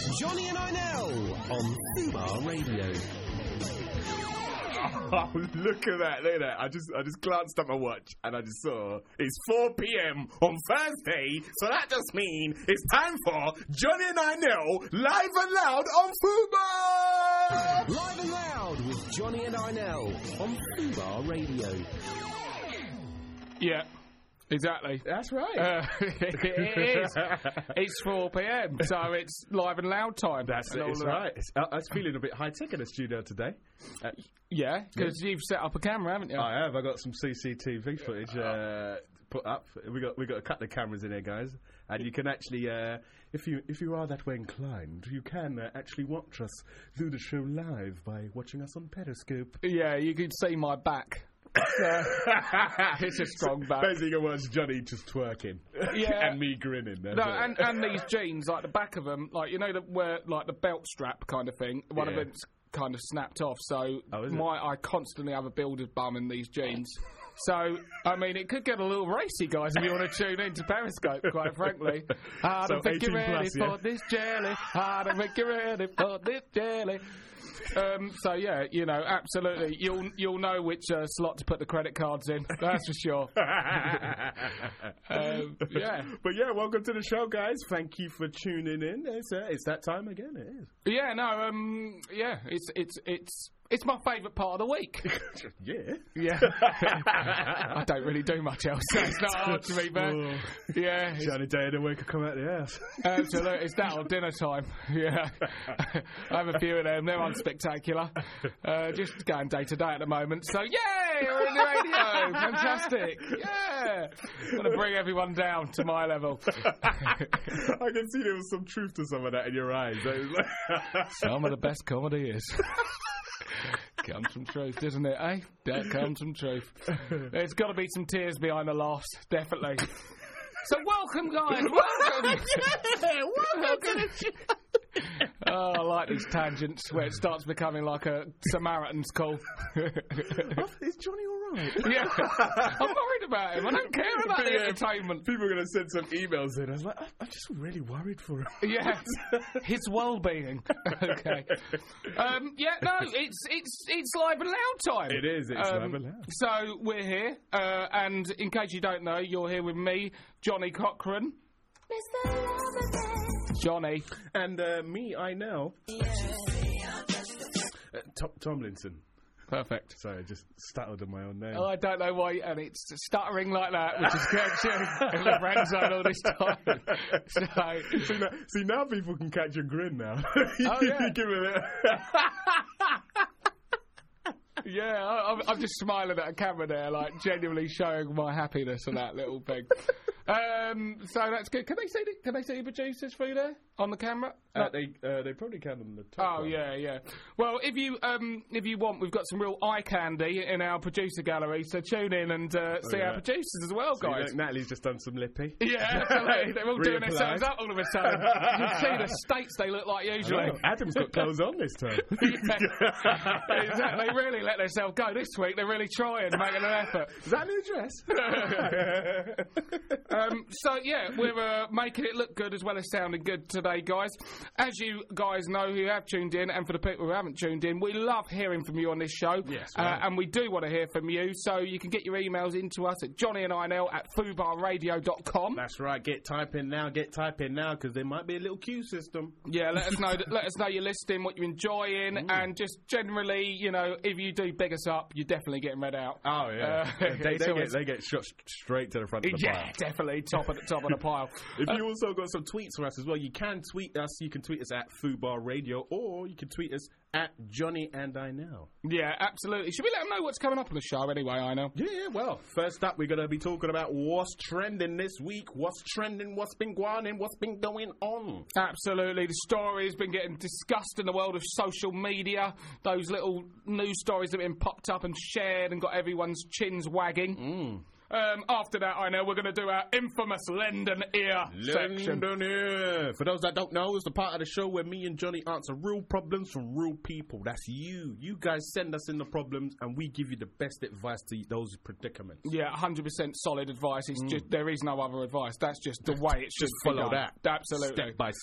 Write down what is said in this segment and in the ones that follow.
Johnny and Inel on Fubar Radio. Oh, look at that. I just glanced at my watch and I just saw it's 4 p.m. on Thursday, so that just means it's time for Johnny and Inel live and loud on Fubar! Live and loud with Johnny and Inel on Fubar Radio. Yeah. Exactly. That's right. It is. It's 4 p.m, so it's live and loud time. That's it. It's right. I was feeling a bit high-tech in the studio today. Yeah, because you've set up a camera, haven't you? I have. I got some CCTV footage put up. We got a couple of cameras in here, guys, and you can actually, if you are that way inclined, you can actually watch us do the show live by watching us on Periscope. Yeah, you can see my back. It's a strong back. Basically, you watch Johnny just twerking, yeah, and me grinning. No, and these jeans, like the back of them, like you know, where like the belt strap kind of thing. One of them's kind of snapped off, so I constantly have a builder's bum in these jeans. So, I mean, it could get a little racy, guys, if you want to tune into Periscope, quite frankly. I don't think you're ready for this jelly. I don't think you're ready for this jelly. So yeah, you know, absolutely, you'll know which slot to put the credit cards in. That's for sure. Yeah, but yeah, welcome to the show, guys. Thank you for tuning in. It's that time again. It is. Yeah, no, yeah, it's my favourite part of the week. Yeah. I don't really do much else. So it's not hard to me, but yeah. It's the only day of the week I come out of the house. Absolutely. It's that or dinner time. Yeah. I have a few of them. They're unspectacular. Just going day to day at the moment. So, yay! We're in the radio. Fantastic. Yeah. I'm going to bring everyone down to my level. I can see there was some truth to some of that in your eyes. Some of the best comedy is. Comes from truth, doesn't it, eh? That comes from truth. There's got to be some tears behind the laughs, definitely. So welcome, guys. Welcome. Welcome to the show. Oh, I like these tangents where it starts becoming like a Samaritan's call. Is Johnny all right? Yeah. I'm worried about him. I don't care about the entertainment. People are going to send some emails in. I was like, I'm just really worried for him. Yeah. His well-being. Okay. Yeah, no, it's live and loud time. It is. It's live and loud. So we're here, and in case you don't know, you're here with me, Johnny Cochran. Johnny. And me, I know. Tomlinson. Perfect. Sorry, I just stuttered on my own name. Oh, I don't know why, and it's stuttering like that, which has kept you in the friend zone all this time. See, now people can catch your grin now. Oh, yeah. Give it Yeah, I'm just smiling at a camera there, like genuinely showing my happiness and that little thing. So that's good. Can they see the producers through there on the camera? They probably can on the top. Oh one. Yeah. Well, if you want, we've got some real eye candy in our producer gallery. So tune in and see our producers as well, guys. Natalie's just done some lippy. Yeah, absolutely. They're all doing themselves up all of a sudden. You see the states they look like usually. Adam's got clothes on this time. Yeah. Exactly. They really let themselves go this week. They're really trying, making an effort. Is that a new dress? So yeah, we're making it look good as well as sounding good today, guys. As you guys know who have tuned in, and for the people who haven't tuned in, we love hearing from you on this show. Yes, right. And we do want to hear from you, so you can get your emails into us at johnnyandinel@fubarradio.com. That's right. Get typing now, because there might be a little queue system. Yeah, let us know. Let us know you're listening, what you're enjoying, and just generally, you know, if you do big us up, you're definitely getting read out. Oh yeah, they get shot straight to the front of the pile. Yeah, definitely top of the pile. If you also got some tweets for us as well, you can tweet us. You can tweet us at Fubar Radio, or you can tweet us at Johnny and I Know. Yeah, absolutely. Should we let them know what's coming up on the show anyway, I know? Yeah, well, first up, we're going to be talking about what's trending this week, what's trending, what's been going on, what's been going on. Absolutely. The story's been getting discussed in the world of social media. Those little news stories that have been popped up and shared and got everyone's chins wagging. After that, I know we're going to do our infamous Lend an Ear section. Lend an Ear. For those that don't know, it's the part of the show where me and Johnny answer real problems from real people. That's you. You guys send us in the problems, and we give you the best advice to those predicaments. Yeah, 100% solid advice. It's just there is no other advice. That's just the way it's just follow that. Absolutely. Step by step.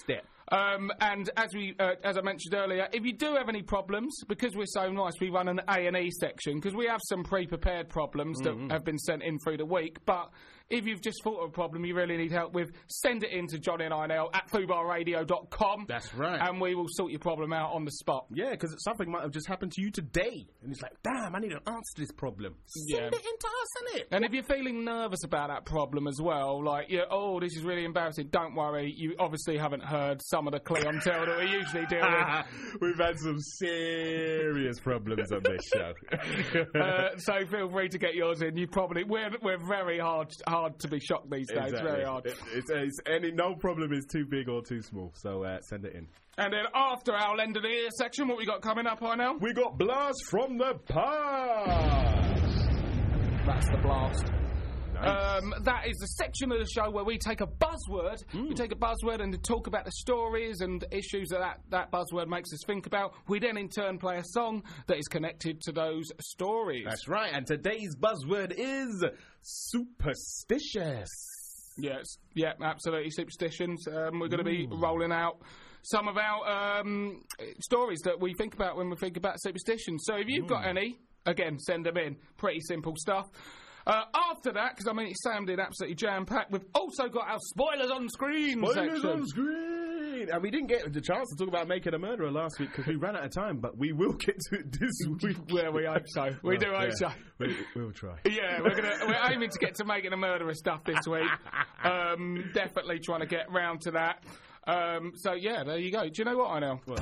And as I mentioned earlier, if you do have any problems, because we're so nice, we run an A&E section, because we have some pre-prepared problems that have been sent in through the week. But if you've just thought of a problem you really need help with, send it in to Johnny and INL at fubarradio.com. That's right. And we will sort your problem out on the spot. Yeah, because something might have just happened to you today. And it's like, damn, I need an answer to this problem. Send it in to us, innit? And if you're feeling nervous about that problem as well, like, this is really embarrassing, don't worry. You obviously haven't heard some of the clientele that we usually deal with. We've had some serious problems on this show. So feel free to get yours in. We're very hard to be shocked these days. Exactly. Very hard. No problem is too big or too small. So send it in. And then after our Lend an Ear section, what we got coming up right now? We got Blast from the Past. That's the blast. Nice. That is the section of the show where we take a buzzword. We take a buzzword and talk about the stories and issues that buzzword makes us think about. We then in turn play a song that is connected to those stories. That's right. And today's buzzword is superstitious. Yes. Yeah, absolutely. Superstitions. We're going to be rolling out some of our stories that we think about when we think about superstitions. So if you've got any, again, send them in. Pretty simple stuff. After that, because it sounded absolutely jam-packed, we've also got our Spoilers on Screen section. On Screen! And we didn't get the chance to talk about Making a Murderer last week because we ran out of time, but we will get to it this week. Well, we hope so. We do hope so. We'll try. Yeah, we're aiming to get to Making a Murderer stuff this week. Definitely trying to get round to that. So, yeah, there you go. Do you know what I know? What?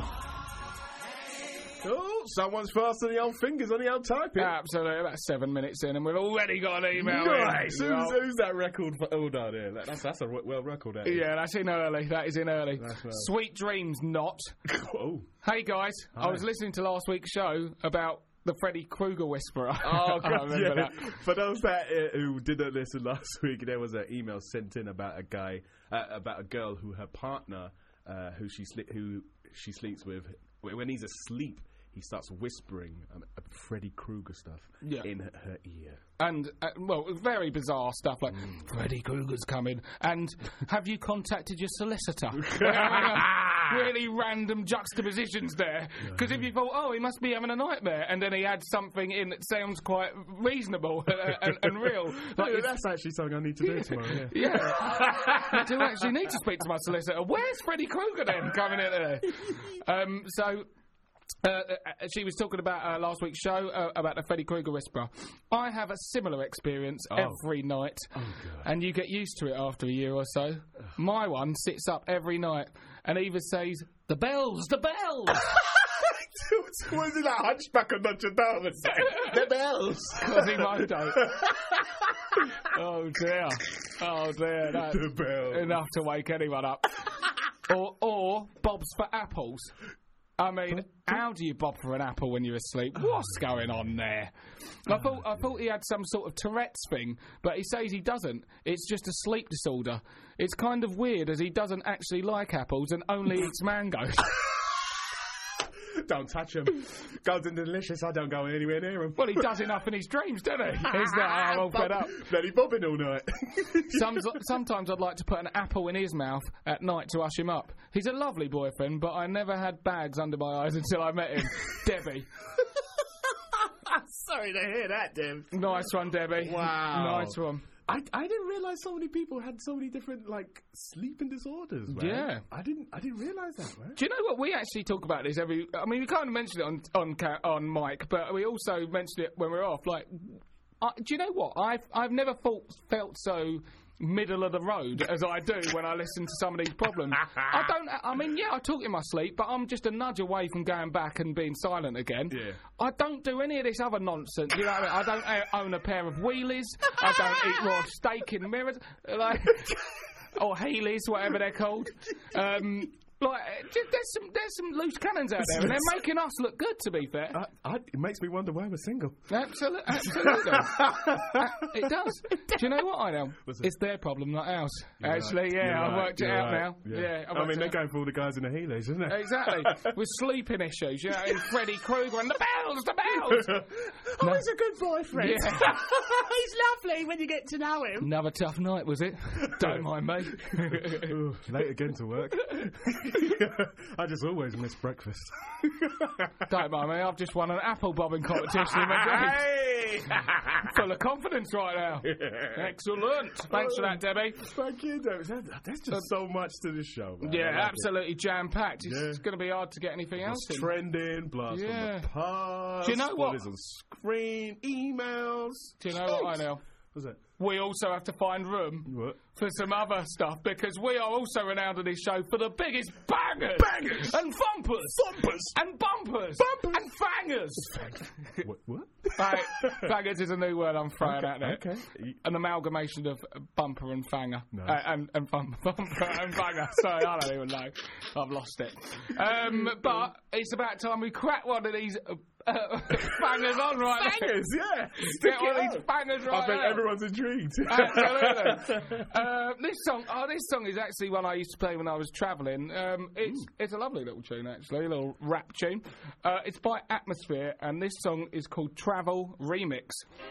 Oh, someone's faster than the old fingers on the old typing. Absolutely, about 7 minutes in, and we've already got an email. Nice. Who's that record? Hold on, here. That's a well record. Yeah, that's in early. That is in early. Well. Sweet Dreams, not. Oh. Hey guys, Hi. I was listening to last week's show about the Freddy Krueger Whisperer. Oh, God, I remember that. For those who didn't listen last week, there was an email sent in about a girl who her partner, who she sleeps with, when he's asleep, he starts whispering Freddy Krueger stuff in her ear. And, very bizarre stuff like, Freddy Krueger's coming, and have you contacted your solicitor? Really random juxtapositions there. Because if you thought, he must be having a nightmare, and then he adds something in that sounds quite reasonable and real. Like, that's actually something I need to do tomorrow, yeah. I do actually need to speak to my solicitor. Where's Freddy Krueger then coming in there? She was talking about last week's show about the Freddy Krueger Whisperer. I have a similar experience every night, and you get used to it after a year or so. My one sits up every night and either says, "The bells, the bells." What is it, that Hunchback of Notre Dame? The bells. Quasimodo. Oh dear. That's the bells. Enough to wake anyone up. Or Bob's for apples. I mean, how do you bob for an apple when you're asleep? What's going on there? I thought he had some sort of Tourette's thing, but he says he doesn't. It's just a sleep disorder. It's kind of weird as he doesn't actually like apples and only eats mangoes. Don't touch them. Golden delicious. I don't go anywhere near them. Well, he does enough in his dreams, doesn't he? He's not all fed up. Bloody bobbing all night. Sometimes I'd like to put an apple in his mouth at night to hush him up. He's a lovely boyfriend, but I never had bags under my eyes until I met him. Debbie. Sorry to hear that, Deb. Nice one, Debbie. Wow. Nice one. I didn't realise so many people had so many different sleeping disorders. Man. Yeah, I didn't realise that. Man. Do you know what? We actually talk about this we kind of mentioned it on mic, but we also mentioned it when we're off. Do you know what? I've never felt so middle of the road as I do when I listen to some of these problems. I talk in my sleep, but I'm just a nudge away from going back and being silent again. Yeah. I don't do any of this other nonsense. You know what I mean? I don't own a pair of wheelies. I don't eat raw steak in mirrors. Or Heelys, whatever they're called. There's some loose cannons out there, and they're making us look good, to be fair. It makes me wonder why we're single. Absolutely. It does. Do you know what I know? It's their problem, not ours. Actually, I've worked it out now. Yeah, they're going for all the guys in the Heelys, isn't it? Exactly. With sleeping issues, and Freddy Krueger and the bells. He's a good boyfriend. Yeah. He's lovely when you get to know him. Another tough night, was it? Don't mind me. Late again to work. I just always miss breakfast. Don't mind me, I've just won an apple bobbing competition in Madrid. Hey! Full of confidence right now. Excellent. Thanks for that, Debbie. Thank you, Debbie. There's just so much to this show, man. Yeah, absolutely jam-packed. It's going to be hard to get anything else in. Trending, blast from the past. Do you know what? Is on screen, emails. Do you know what I know? What's that? We also have to find room for some other stuff because we are also renowned on this show for the biggest bangers and thumpers and bumpers and fangers. What? Right, bangers is a new word I'm throwing out there. Okay. An amalgamation of bumper and fanger. Nice. And bumper and banger. Sorry, I don't even know. I've lost it. But it's about time we crack one of these bangers on right now. Bangers, yeah. Get one of these bangers right I bet now. everyone's intrigued. Absolutely. This song is actually one I used to play when I was travelling. It's a lovely little tune, actually, a little rap tune. It's by Atmosphere, and this song is called Travel Remix.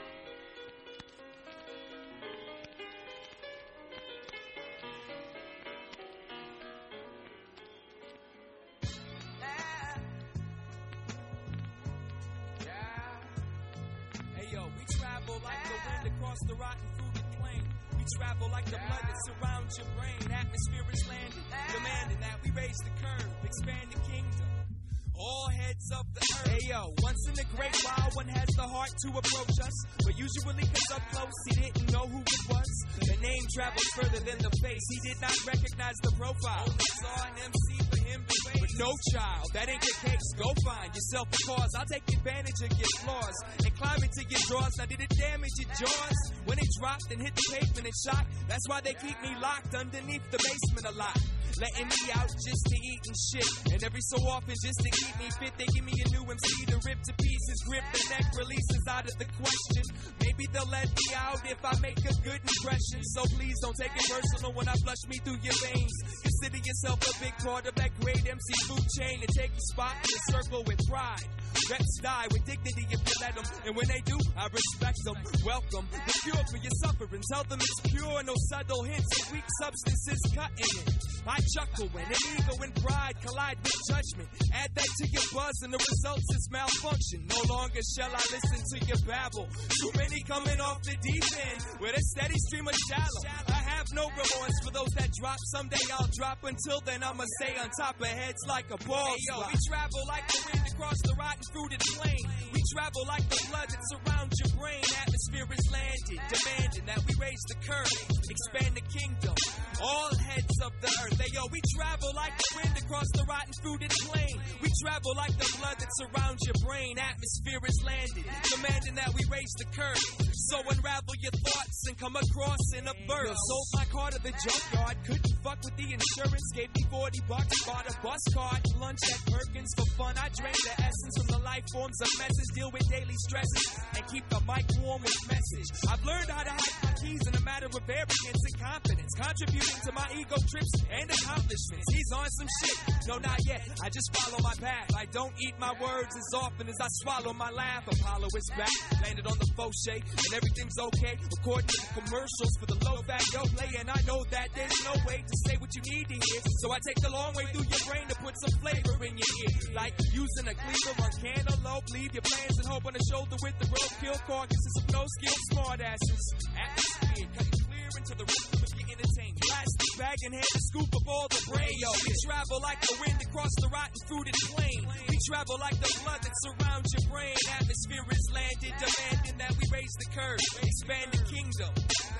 The rotten fruited plain. We travel like the blood that surrounds your brain. Atmosphere is landed, demanding that we raise the curve, expand the kingdom. All heads of the earth. Hey yo, once in a great while, one has the heart to approach us. But usually, cause up close, he didn't know who it was. The name travels further than the face. He did not recognize the profile. Only saw an MC for him to wait. But no child, that ain't your case. Go find yourself a cause. I'll take advantage of your flaws and climb into your drawers. Now, did it damage your jaws? When it dropped and hit the pavement and shot, that's why they keep me locked underneath the basement a lot. Letting me out just to eat and shit. And every so often, just to keep me fit, they give me a new MC to rip to pieces. Grip the neck, releases out of the question. Maybe they'll let me out if I make a good impression. So please don't take it personal when I flush me through your veins. Consider yourself a big part of that great MC food chain and take your spot in the circle with pride. Reps die with dignity if you let them. And when they do, I respect them. Welcome the cure for your suffering. Tell them it's pure, no subtle hints of weak substances cutting it. I chuckle when an ego and pride collide with judgment. Add that to your buzz and the results is malfunction. No longer shall I listen to your babble. Too many coming off the deep end with a steady stream of shallow. I have no remorse for those that drop. Someday I'll drop. Until then I'ma stay on top of heads like a ball. Hey, yo, we travel like the wind across the rotten fruited plain. We travel like the blood that surrounds your brain. Atmosphere is landed, demanding that we raise the curve, expand the kingdom. All heads of the earth. Hey, yo, we travel like the wind across the rotten fruited plain. We travel like the blood that surrounds your brain. Atmosphere is landed, demanding that we raise the curve. So unravel your thoughts and come across in a burst. Sold my car to the junkyard, couldn't fuck with the insurance. Gave me $40, bought a bus card, lunch at Perkins for fun. I drained the essence from the life forms of message, deal with daily stresses, and keep the mic warm with message. I've learned how to hide my keys in a matter of arrogance and confidence, contributing to my ego trips and accomplishments. He's on some shit, no, not yet. I just follow my path. I don't eat my words as often as I swallow my laugh. Apollo is back, landed on the faux shade, and everything's okay according to the commercials for the low-fat yo play. And I know that there's no way to say what you need to hear, so I take the long way through your brain to put some flavor in your ear, like using a cleaver on cantaloupe. Leave your plans and hope on the shoulder with the roadkill carcasses of no skill smartasses. Atmosphere, cut it clear into the rhythm of your entertainment. Plastic bag and hand a scoop of all the brain. Yo, we travel like the wind across the rotten fruited plain. We travel like the blood that surrounds your brain. Atmosphere is landed, demanding that we raise the curve, expand the kingdom.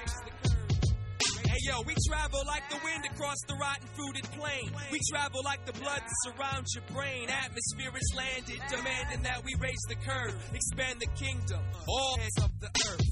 Hey yo, we travel like the wind across the rotten fruited plain. We travel like the blood that surrounds your brain. Atmosphere is landed, demanding that we raise the curve, expand the kingdom, all heads of the earth.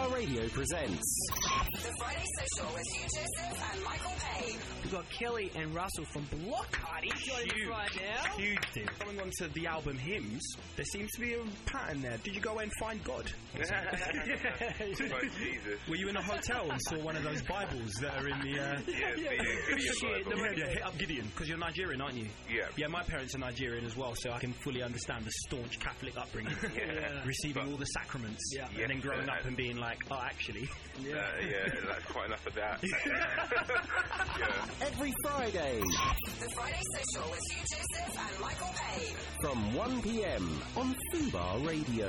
Fubar Radio presents The Friday Social with Hugh Joseph and Michael Payne. We've got Kelly and Russell from Block Party joining us right now. Huge thing. Going on to the album Hymns, there seems to be a pattern there. Did you go and find God? Jesus. Were you in a hotel and saw one of those Bibles that are in the... Gideon Bible. Hit up Gideon, because you're Nigerian, aren't you? Yeah. Yeah, my parents are Nigerian as well, so I can fully understand the staunch Catholic upbringing. Receiving all the sacraments, and then growing up and being like, oh, actually... That's quite enough of that. every Friday The Friday Social with Hugh Joseph and Michael Payne. from 1 p.m. on Fubar Radio.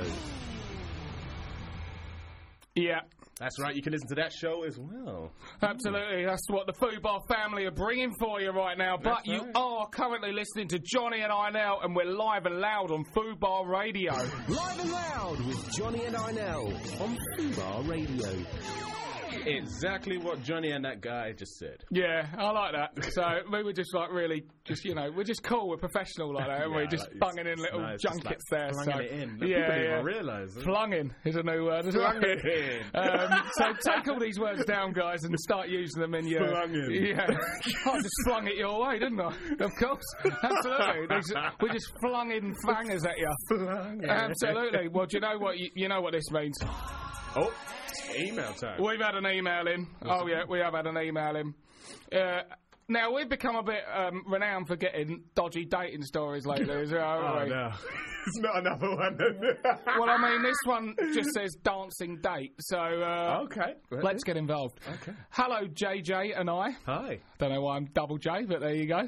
Yeah. That's right, you can listen to that show as well. Absolutely, that's what the Fubar family are bringing for you right now. But That's you right. are currently listening to Johnny and I now, and we're live and loud on Fubar Radio. Live and loud with Johnny and Arnell on Fubar Radio. Exactly what Johnny and that guy just said. Yeah, I like that. So we were just like really, we're just cool, we're professional like that, and we're just bunging in little nice, just junkets like there. flunging it in. People Yeah, don't yeah. even realise. Flunging is a new word. Flunging in. So take all these words down, guys, and start using them in your... Flunging. Yeah. I just flung it your way, didn't I? Of course. Absolutely. We just flung in fangers at you. Flunging. Absolutely. Well, do you know what you know what this means? Oh, email time. We've had an email in. Oh, yeah, we have had an email in. Now, we've become a bit renowned for getting dodgy dating stories lately as well, haven't we? no. It's not another one. Well, I mean, this one just says dancing date, so Okay. let's get involved. Okay. Hello, JJ and I. Hi. Don't know why I'm double J, but there you go.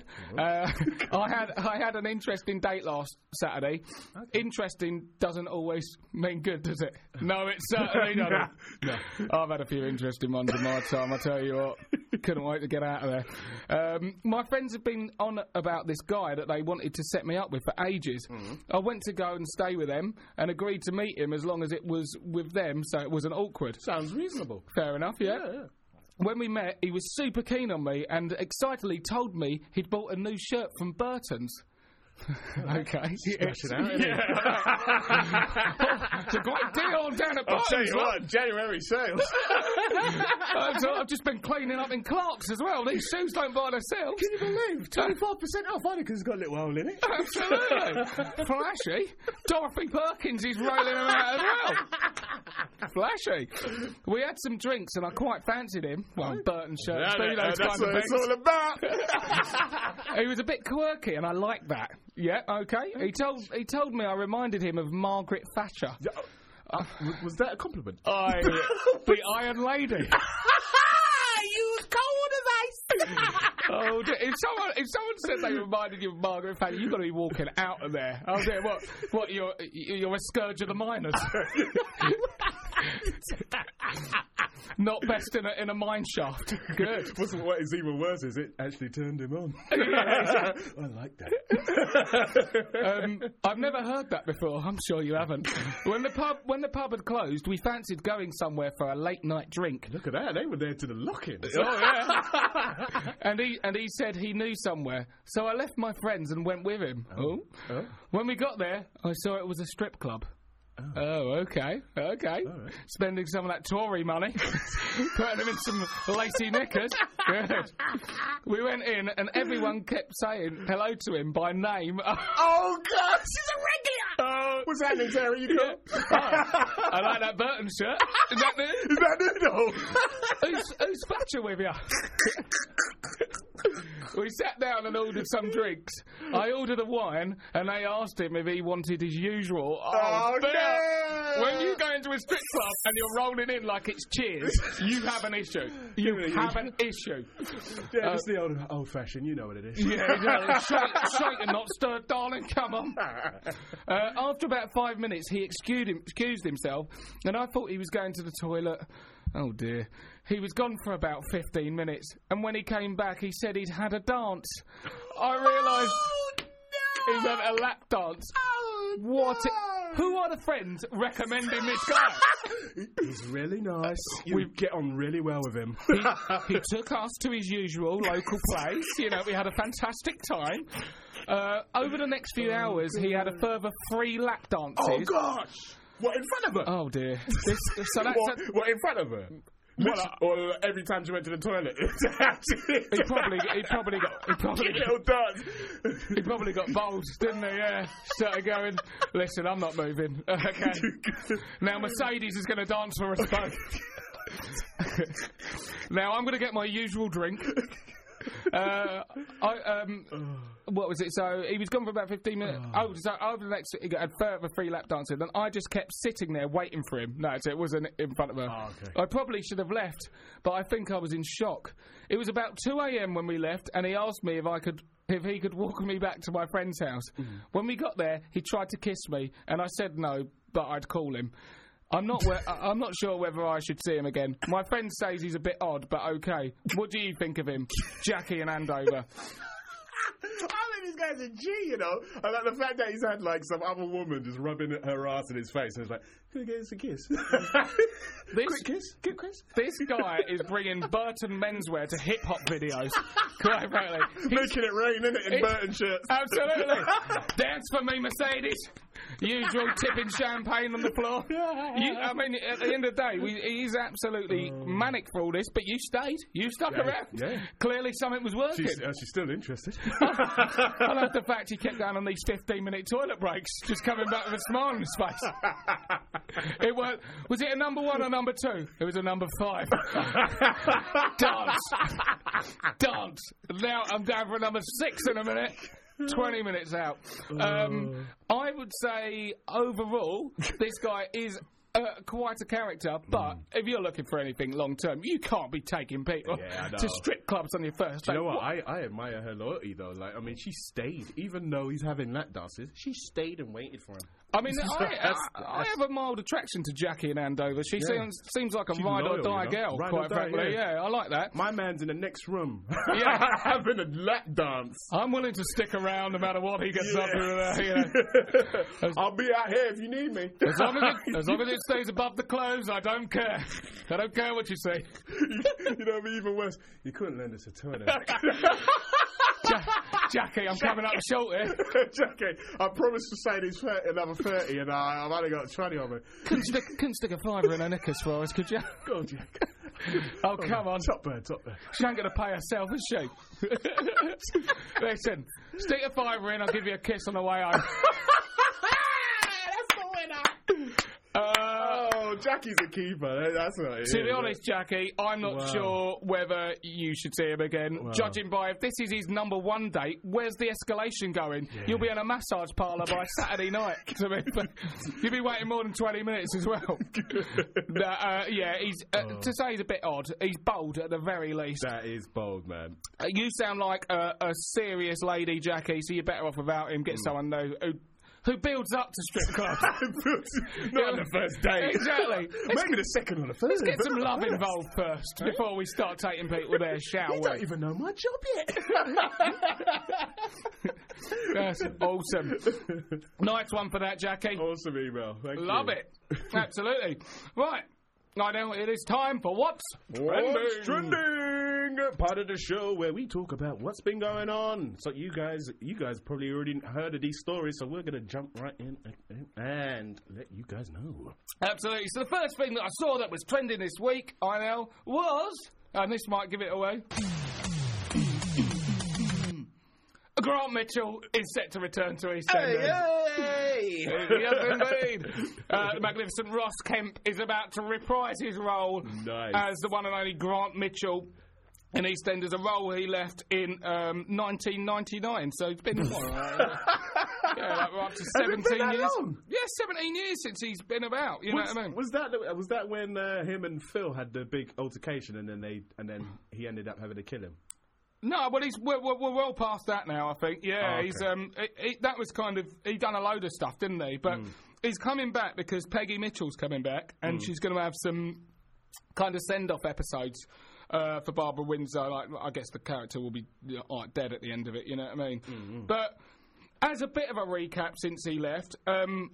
I had an interesting date last Saturday. Okay. Interesting doesn't always mean good, does it? No, it certainly doesn't. No. I've had a few interesting ones in my time, I tell you what. Couldn't wait to get out of there. My friends have been on about this guy that they wanted to set me up with for ages. Mm-hmm. I went to go and stay with them and agreed to meet him as long as it was with them, so it wasn't awkward. Sounds reasonable. Fair enough, yeah. When we met, he was super keen on me and excitedly told me he'd bought a new shirt from Burton's. Okay. Smash it out, isn't it? It's a great deal down at I'll tell Burton's. you what, January sales. I've just been cleaning up in Clark's as well. These shoes don't buy themselves. Can you believe? 25% off, only because it's got a little hole in it. Absolutely. Flashy. Dorothy Perkins is rolling them out as well. Flashy. We had some drinks and I quite fancied him. Well, Burton shirts, That's what it's all about. He was a bit quirky and I liked that. Yeah, okay. He told me I reminded him of Margaret Thatcher. Was that a compliment? The Iron Lady. You was cold as ice. Oh, if someone said they reminded you of Margaret Thatcher, you've got to be walking out of there. I was there. What? You're a scourge of the miners. Not best in a mine shaft. Good. What is even worse is it actually turned him on. I like that. I've never heard that before. I'm sure you haven't. When the pub had closed, we fancied going somewhere for a late night drink. Look at that. They were there to the lock-in. Oh yeah. and he said he knew somewhere. So I left my friends and went with him. Oh. When we got there, I saw it was a strip club. Oh, okay. Right. Spending some of that Tory money, putting him in some lacy knickers. Good. We went in, and everyone kept saying hello to him by name. Oh, God, she's a regular. What's happening, Sarah? You go. I like that Burton shirt. Is that new? Is that new? Who's Thatcher with you? We sat down and ordered some drinks. I ordered a wine, and they asked him if he wanted his usual. Oh no! When you go into a strip club and you're rolling in like it's Cheers, you have an issue. You have an issue. Yeah, just the old-fashioned. You know what it is. Yeah, straight and not stirred, darling. Come on. After about 5 minutes, he excused himself, and I thought he was going to the toilet. Oh dear. He was gone for about 15 minutes, and when he came back, he said he'd had a dance. I realised he meant a lap dance. What? Who are the friends recommending this guy? He's really nice. We get on really well with him. He took us to his usual local place. You know, we had a fantastic time. Over the next few hours, he had a further 3 lap dances. Oh, gosh! What, in front of her? Oh dear. So that's What, in front of her? Or every time she went to the toilet? He probably He probably got bold, didn't he? Yeah. Started going, listen, I'm not moving. Okay. Now Mercedes is going to dance for us both. Now I'm going to get my usual drink. What was it? So he was gone for about 15 minutes. So over the next, he had further 3 lap dances, and I just kept sitting there waiting for him. No, so it wasn't in front of her. Okay. I probably should have left, but I think I was in shock. It was about 2 a.m. when we left, and he asked me if he could walk me back to my friend's house. When we got there, he tried to kiss me, and I said no, but I'd call him. I'm not sure whether I should see him again. My friend says he's a bit odd, but okay. What do you think of him, Jackie and Andover? I think this guy's a G, you know. I like the fact that he's had like some other woman just rubbing her ass in his face, and it's like, can we get us a kiss? Quick kiss? Quick kiss? This guy is bringing Burton menswear to hip hop videos. Quite frankly, making it rain, isn't it, in Burton shirts? Absolutely. Dance for me, Mercedes. Usual tipping champagne on the floor. I mean, at the end of the day, he's absolutely manic for all this, but you stayed. You stuck around. Yeah. Clearly something was working. She's still interested. I love the fact he kept going on these 15-minute toilet breaks, just coming back with a smile on his face. Was it a number 1 or number 2? It was a number 5. Dance. Now I'm down for a number 6 in a minute. 20 minutes out. I would say, overall, this guy is quite a character, but if you're looking for anything long-term, you can't be taking people to strip clubs on your first date. You know what? I admire her loyalty, though. Like, I mean, she stayed. Even though he's having lap dances, she stayed and waited for him. I mean, I have a mild attraction to Jackie and Andover. She seems like a ride-or-die girl, quite frankly. Yeah, I like that. My man's in the next room. Yeah, having a lap dance. I'm willing to stick around no matter what he gets up to. I'll be out here if you need me. As long as it stays above the clothes, I don't care. I don't care what you say. You know, be even worse. You couldn't lend us a toilet. Jackie, I'm coming up short here. Jackie, I promised to say these another 30 and I've only got 20 on me. Couldn't stick a fiver in her knickers for us, could you? Go on, Jack. Oh, come on. Top bird. She ain't going to pay herself, is she? Listen, stick a fiver in, I'll give you a kiss on the way home. That's the winner. Jackie's a keeper. That's what it is. To be honest, Jackie, I'm not sure whether you should see him again. Wow. Judging by if this is his number 1 date, where's the escalation going? Yeah. You'll be in a massage parlour by Saturday night. You'll be waiting more than 20 minutes as well. He's to say he's a bit odd. He's bold at the very least. That is bold, man. You sound like a serious lady, Jackie, so you're better off without him. Get someone who builds up to strip clubs. Not on the first date. Exactly. Maybe the second or the third. Let's get some love involved first before we start taking people there, shall we? You don't even know my job yet. That's awesome. Nice one for that, Jackie. Awesome email. Thank you. Love it. Absolutely. Right. Now it is time for What's Trending? Part of the show where we talk about what's been going on. So you guys probably already heard of these stories, so we're going to jump right in and let you guys know. Absolutely. So the first thing that I saw that was trending this week, I know, was, and this might give it away, Grant Mitchell is set to return to EastEnders. Hey! Yes, indeed. The magnificent Ross Kemp is about to reprise his role as the one and only Grant Mitchell in EastEnders, a role he left in 1999. So it's been up to 17 years. Long? Yeah, 17 years since he's been about. You know what I mean? Was that when him and Phil had the big altercation, and then he ended up having to kill him? No, but we're well past that now, I think. Yeah, he's that was kind of, he done a load of stuff, didn't he? But he's coming back because Peggy Mitchell's coming back, and she's going to have some kind of send-off episodes for Barbara Windsor. Like, I guess the character will be dead at the end of it. You know what I mean? Mm-hmm. But as a bit of a recap, since he left,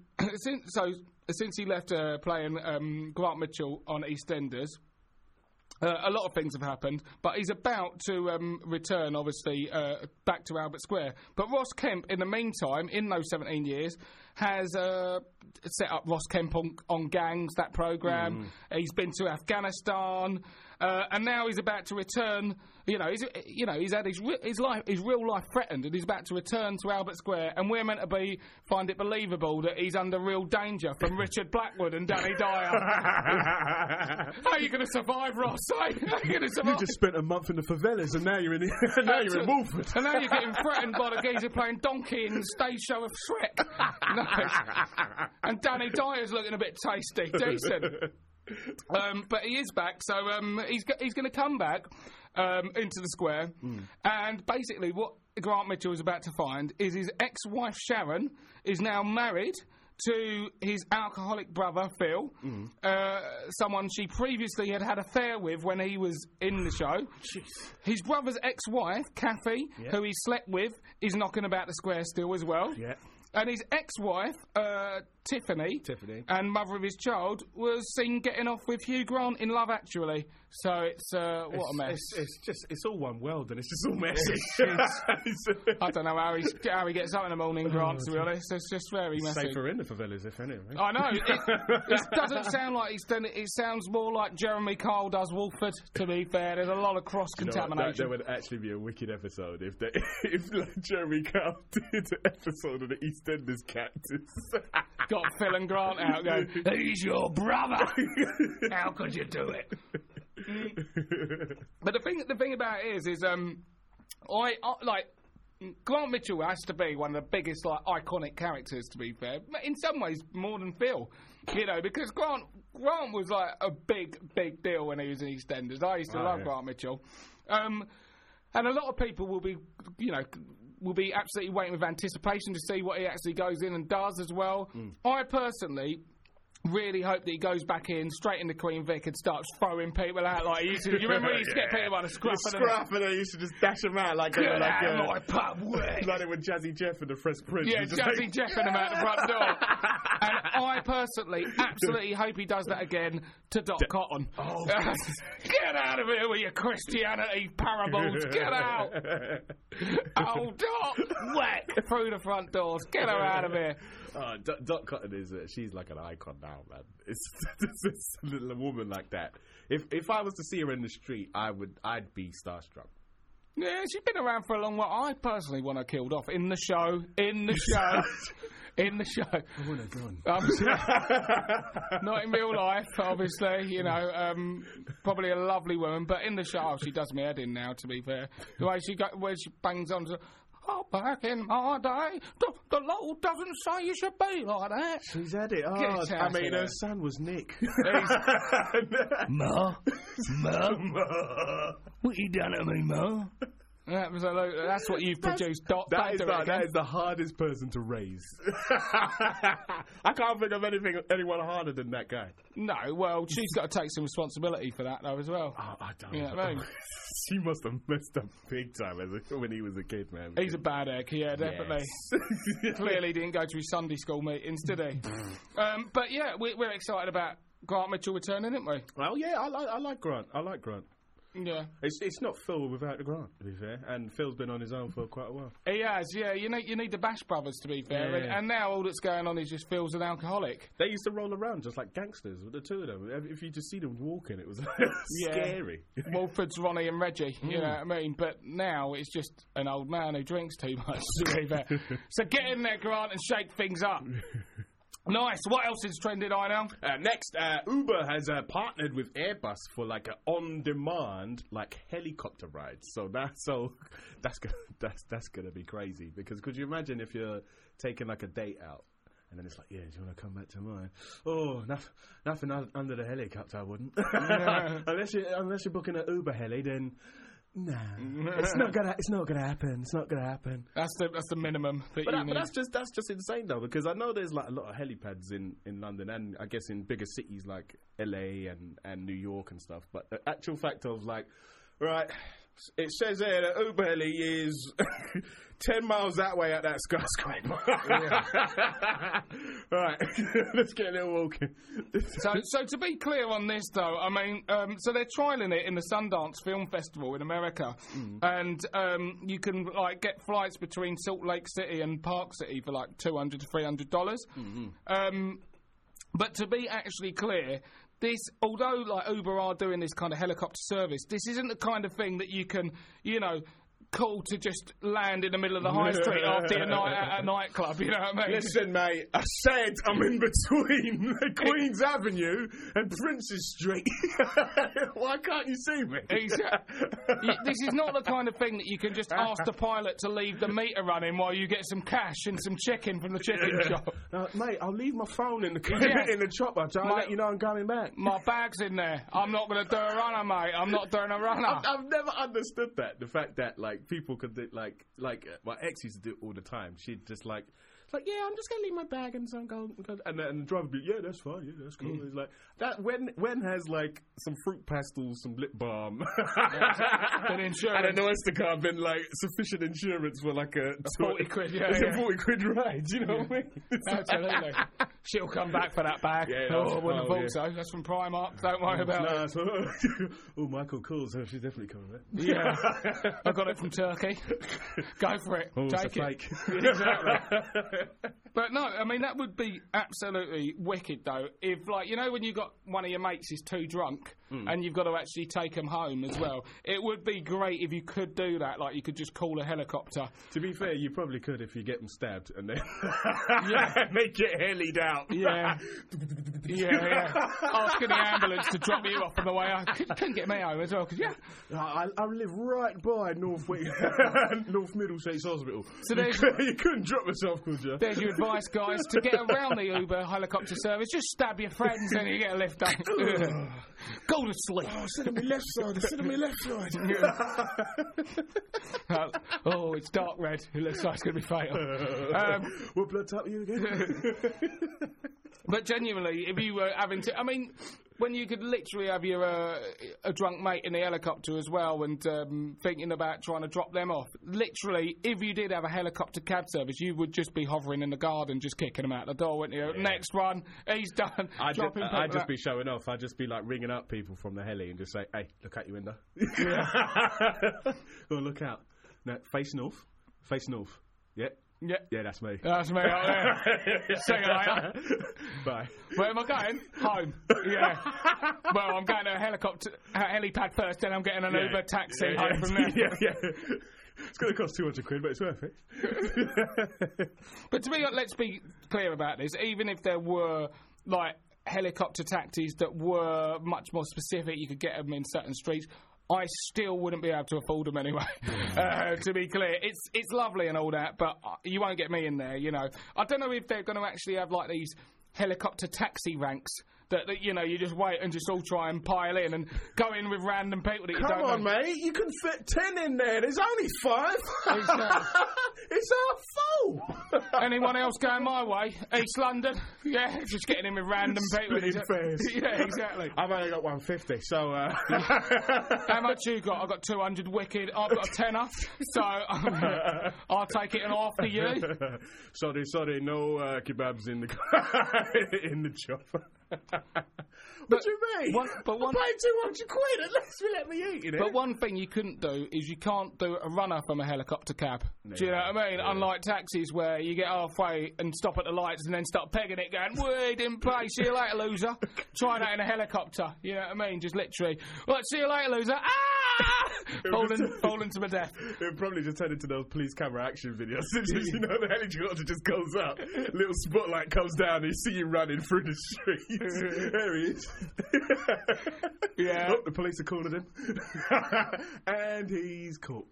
since he left playing Grant Mitchell on EastEnders. A lot of things have happened, but he's about to return, obviously, back to Albert Square. But Ross Kemp, in the meantime, in those 17 years, has set up Ross Kemp on Gangs, that programme. He's been to Afghanistan, and now he's about to return. He's had his real life threatened, and he's about to return to Albert Square. And we're meant to find it believable that he's under real danger from Richard Blackwood and Danny Dyer. How are you going to survive, Ross? How are you going to survive? You just spent a month in the favelas, and now you're in Wolford. And now you're getting threatened by the geezer playing Donkey in the stage show of Shrek. No. And Danny Dyer's looking a bit tasty, decent. But he is back, so he's going to come back into the square, and basically what Grant Mitchell is about to find is his ex-wife Sharon is now married to his alcoholic brother Phil, someone she previously had an affair with when he was in the show. Jeez. His brother's ex-wife Kathy, who he slept with, is knocking about the square still as well. Yeah. And his ex-wife, Tiffany, and mother of his child, was seen getting off with Hugh Grant in Love Actually. So it's what a mess. It's all one world, and it's just all messy. I don't know how he gets up in the morning, Grant, to be honest. It's just very messy. Safer in the favelas, if anything. I know. It doesn't sound like he's done it. It sounds more like Jeremy Kyle does Wolford, to be fair. There's a lot of cross-contamination. That would actually be a wicked episode if like, Jeremy Kyle did an episode of the EastEnders Cactus. Got Phil and Grant out going, he's your brother. How could you do it? But the thing about it is I like Grant Mitchell has to be one of the biggest iconic characters, to be fair. In some ways more than Phil, because Grant was like a big deal when he was in EastEnders. I used to love Grant Mitchell, and a lot of people will be absolutely waiting with anticipation to see what he actually goes in and does as well. I personally really hope that he goes back in straight into Queen Vic and starts throwing people out like he used to. You remember he used to get people by the scruff? And he used to just dash them out like get out of my pub way. Like it with Jazzy Jeff and the Fresh Prince. Yeah, Jazzy Jeff and him out the front door. And I personally absolutely hope he does that again to Doc Cotton. Oh. Get out of here with your Christianity parables. Get out. Oh, Doc. Whack through the front doors. Get her out of here. Doc Cotton she's like an icon now, man. It's a little woman like that. If I was to see her in the street, I'd be starstruck. Yeah, she's been around for a long while. I personally want her killed off in the show. In the show. I want her gone. Not in real life, obviously. Probably a lovely woman, but in the show, she does me head in now. To be fair, the way where she bangs on. Oh, back in my day, the Lord doesn't say you should be like that. She's had it. Her son was Nick. Ma? What you done to me, Ma? That's what you've produced, Doc. That is the hardest person to raise. I can't think of anyone harder than that guy. No, well, she's got to take some responsibility for that, though, as well. Oh, I don't know. She must have messed up big time when he was a kid, man. He's a bad egg, yeah, definitely. Yes. Clearly didn't go to his Sunday school meetings, did he? But yeah, we're excited about Grant Mitchell returning, aren't we? Well, yeah, I like Grant. Yeah, it's not Phil without the Grant, to be fair, and Phil's been on his own for quite a while. He has, yeah. You need the Bash Brothers, to be fair, and now all that's going on is just Phil's an alcoholic. They used to roll around just like gangsters with the two of them. If you just see them walking, it was scary. Wolford's Ronnie and Reggie, you know what I mean? But now it's just an old man who drinks too much, to be fair. So get in there, Grant, and shake things up. Nice. What else is trending, I know? Next, Uber has partnered with Airbus for like an on-demand like helicopter ride. So that's gonna be crazy, because could you imagine if you're taking like a date out and then it's like, yeah, do you want to come back to mine? Oh, nothing under the helicopter, I wouldn't. Yeah. unless you're booking an Uber heli, then. Nah, it's not gonna happen. It's not gonna happen. That's the minimum that you need. But that's just insane though, because I know there's like a lot of helipads in London, and I guess in bigger cities like LA and New York and stuff. But the actual fact of like, right, It says here that Uber Heli is 10 miles that way at that skyscraper. Right, let's get a little walking. So to be clear on this, though, I mean, so they're trialling it in the Sundance Film Festival in America, and you can like get flights between Salt Lake City and Park City for like $200 to $300. But to be actually clear, this, although like Uber are doing this kind of helicopter service, this isn't the kind of thing that you can, you know, call to just land in the middle of the high street after your night at a nightclub, you know what I mean? Listen, mate, I said I'm in between Queen's Avenue and Princes Street. Why can't you see me? This is not the kind of thing that you can just ask the pilot to leave the meter running while you get some cash and some chicken from the chicken shop. Mate, I'll leave my phone in the chopper. I'll let you know I'm coming back. My bag's in there. I'm not going to do a runner, mate. I'm not doing a runner. I've never understood that. The fact that, like, people could do, like my ex used to do it all the time. She'd just like, yeah, I'm just gonna leave my bag and so go, and the driver would be, yeah, that's fine, yeah, that's cool. It's like that. When has like some fruit pastels, some lip balm, and an Oyster card been like sufficient insurance for like a 40 quid, a 40 quid ride? You know what I mean? Absolutely. She'll come back for that bag. Yeah, I wouldn't have thought so. That's from Primark. Don't worry about it. Oh, Michael Kors, so she's definitely coming back. Yeah, I got it from Turkey. Go for it. Oh, take it's a fake. Exactly. But no, I mean, that would be absolutely wicked, though. If, like, you know, when you got one of your mates is too drunk and you've got to actually take them home as well, it would be great if you could do that. Like, you could just call a helicopter. To be fair, you probably could if you get them stabbed and then they get helied out. Yeah. Yeah. Asking the ambulance to drop you off on the way. I couldn't get me home as well, because, I live right by North Middlesex Hospital. So you couldn't drop yourself, could you? There's your advice, guys, to get around the Uber helicopter service. Just stab your friends and you get a lift up. Go to sleep. Oh, sit on my left side. Sit on my left side. Oh, it's dark red. It looks like it's going to be fatal. What blood type are you again? But genuinely, if you were having to... I mean, when you could literally have your a drunk mate in the helicopter as well and thinking about trying to drop them off, literally, if you did have a helicopter cab service, you would just be hovering in the garden just kicking them out the door, wouldn't you? Yeah. Next one, he's done. I'd just be showing off. I'd just be like ringing up people from the heli and just say, hey, look out your window. Oh, look out. No, face north. Face north. Yeah. Yeah. Yeah, that's me. That's me out there. See you later. Bye. Where am I going? Home. Yeah. Well, I'm going to a helipad first, then I'm getting an Uber taxi home from there. Yeah. It's going to cost 200 quid, but it's worth it. But let's be clear about this. Even if there were, like, helicopter taxis that were much more specific, you could get them in certain streets, I still wouldn't be able to afford them anyway, to be clear. It's lovely and all that, but you won't get me in there, you know. I don't know if they're going to actually have, like, these helicopter taxi ranks that you know, you just wait and just all try and pile in and go in with random people that you don't know. Come on, mate, you can fit 10 in there. There's only 5. It's half full. Anyone else going my way? East London? Yeah, just getting in with random people. Yeah, exactly. I've only got 150, so... How much you got? I've got 200 wicked. I've got a tenner, so I'll take it and after you. Sorry, no kebabs in the chopper. What do you mean? I paid 200 quid, at least let me eat it. But one thing you couldn't do is you can't do a runner from a helicopter cab. Do you know what I mean? Yeah. Unlike taxis where you get halfway and stop at the lights and then start pegging it going, we didn't pay, see you later, loser. Try that in a helicopter, you know what I mean? Just literally, right, see you later, loser. Falling to my death. It would probably just turn into those police camera action videos. You know, the helicopter just goes up, little spotlight comes down, and you see you running through the streets. There he is. Yeah. Oh, the police are calling him. And he's caught.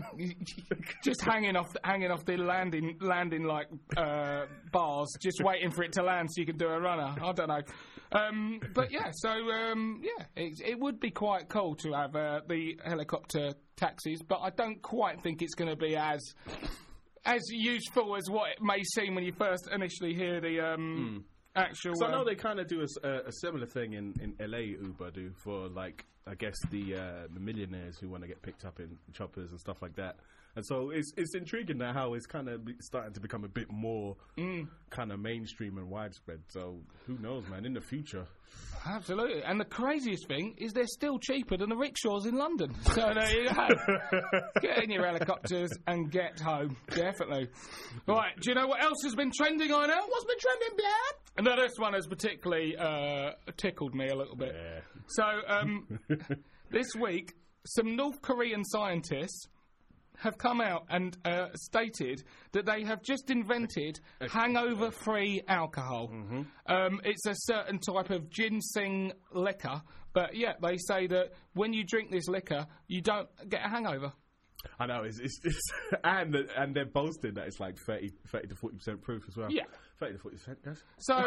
Just hanging off the landing like bars, just waiting for it to land so you can do a runner. I don't know. But yeah, so it would be quite cool to have the helicopter taxis, but I don't quite think it's going to be as useful as what it may seem when you first initially hear the actual. So I know they kind of do a similar thing in LA. Uber do for like I guess the millionaires who want to get picked up in choppers and stuff like that. And so it's intriguing now how it's kind of starting to become a bit more kind of mainstream and widespread. So who knows, man? In the future, absolutely. And the craziest thing is they're still cheaper than the rickshaws in London. So there you go. Get in your helicopters and get home, definitely. Right, do you know what else has been trending? I know what's been trending, Blab. No, this one has particularly tickled me a little bit. Yeah. So this week, some North Korean scientists have come out and stated that they have just invented hangover-free alcohol. It's a certain type of ginseng liquor, but yeah, they say that when you drink this liquor, you don't get a hangover. I know, it's and they're boasting that it's like 30 to 40% proof as well. Yeah. 30 to 40%, yes.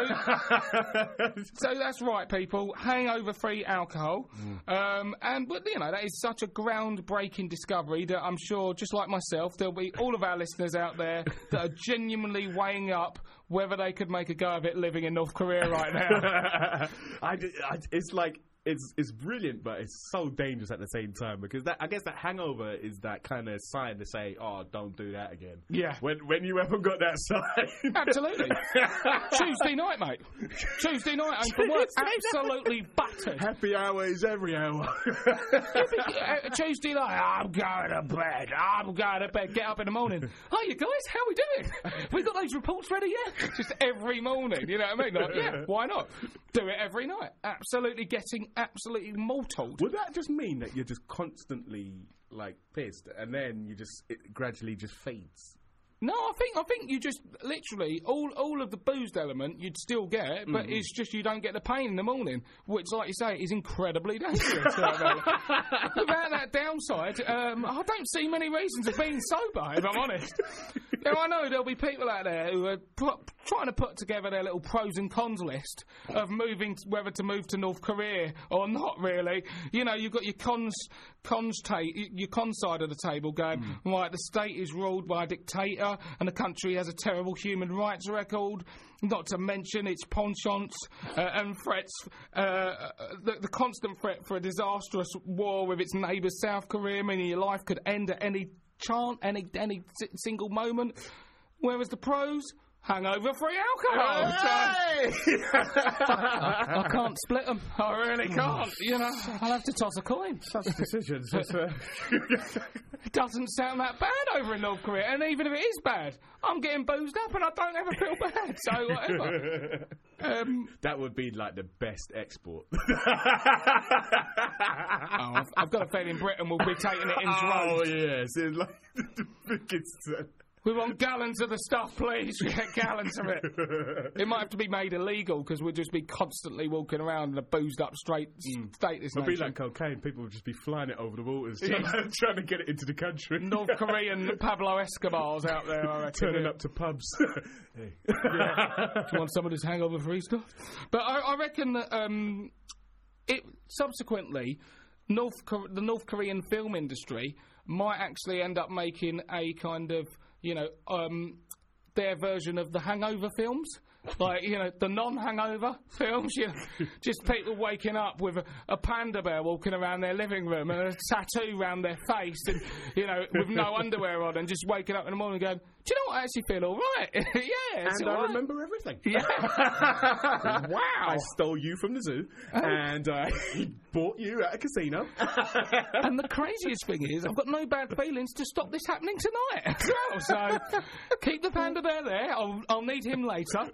So that's right, people. Hangover-free alcohol. But you know, that is such a groundbreaking discovery that I'm sure, just like myself, there'll be all of our listeners out there that are genuinely weighing up whether they could make a go of it living in North Korea right now. It's like... It's brilliant, but it's so dangerous at the same time because I guess that hangover is that kind of sign to say, "Oh, don't do that again." Yeah. When you haven't got that sign. Absolutely. Tuesday night, mate. Tuesday night, I'm from work, absolutely battered. Happy hour is every hour. Tuesday night, I'm going to bed. I'm going to bed. Get up in the morning. Hi, you guys. How we doing? We got those reports ready yet? Just every morning. You know what I mean? Like, yeah. Why not? Do it every night. Absolutely mortal. Would that just mean that you're just constantly like pissed, and then it gradually just fades? No, I think you just literally all of the boozed element you'd still get, but it's just you don't get the pain in the morning, which, like you say, is incredibly dangerous. Without that downside, I don't see many reasons of being sober, if I'm honest. Now, I know there'll be people out there who are trying to put together their little pros and cons list of whether to move to North Korea or not. Really, you know, you've got your cons side of the table going right. The state is ruled by a dictator, and the country has a terrible human rights record, not to mention its penchants and threats, the constant threat for a disastrous war with its neighbour South Korea, meaning your life could end at any single moment. Whereas the pros, hangover-free alcohol. Hey! I can't split them. I really can't. You know, I'll have to toss a coin. Such decisions. It doesn't sound that bad over in North Korea, and even if it is bad, I'm getting boozed up and I don't ever feel bad. So whatever. That would be like the best export. I've got a feeling Britain will be taking it in droves. Oh yes, it's like the biggest. We want gallons of the stuff, please. We get gallons of it. It might have to be made illegal because we'll just be constantly walking around in a boozed up state. It'll be like cocaine. People will just be flying it over the waters, trying to get it into the country. North Korean Pablo Escobars out there, I reckon. Turning up to pubs. Hey. Yeah. Do you want some of this hangover-free stuff? But I reckon that subsequently, the North Korean film industry might actually end up making a kind of, you know, their version of the Hangover films. Like, you know, the non-hangover films, you know, just people waking up with a panda bear walking around their living room and a tattoo around their face and, you know, with no underwear on and just waking up in the morning going, do you know what, I actually feel all right. Yeah, it's and all I right. remember everything. Yeah. Wow. I stole you from the zoo and I bought you at a casino. And the craziest thing is, I've got no bad feelings to stop this happening tonight as well. So keep the panda bear there. I'll need him later.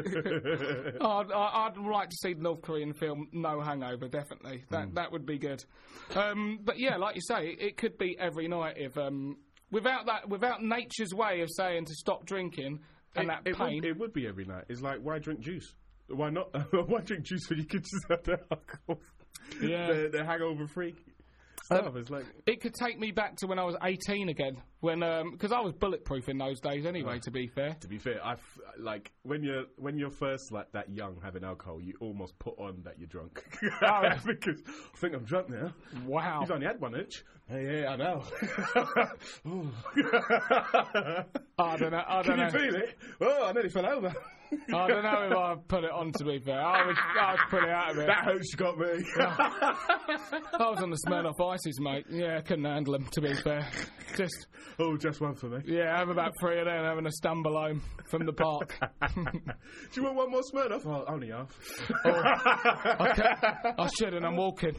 I'd like to see the North Korean film No Hangover, definitely. That would be good. But yeah, like you say, it could be every night if without nature's way of saying to stop drinking and that pain. It would be every night. It's like, why drink juice? Why not? Why drink juice when you could just have the alcohol? Yeah, the hangover-free stuff. It's like it could take me back to when I was 18 again, when because I was bulletproof in those days anyway. To be fair, like when you're first like that young having alcohol, you almost put on that you're drunk. Oh, because I think I'm drunk now. Wow, you've only had one itch. Yeah, I know. I don't know. Can you feel it? Oh, I nearly fell over. I don't know if I put it on, to be fair. I was pretty out of it. That host got me. I was on the Smirnoff Ices, mate. Yeah, I couldn't handle them, to be fair. Just one for me. Yeah, I have about 3 of them having a stumble home from the park. Do you want one more Smirnoff? Oh, only half. I should, and I'm walking.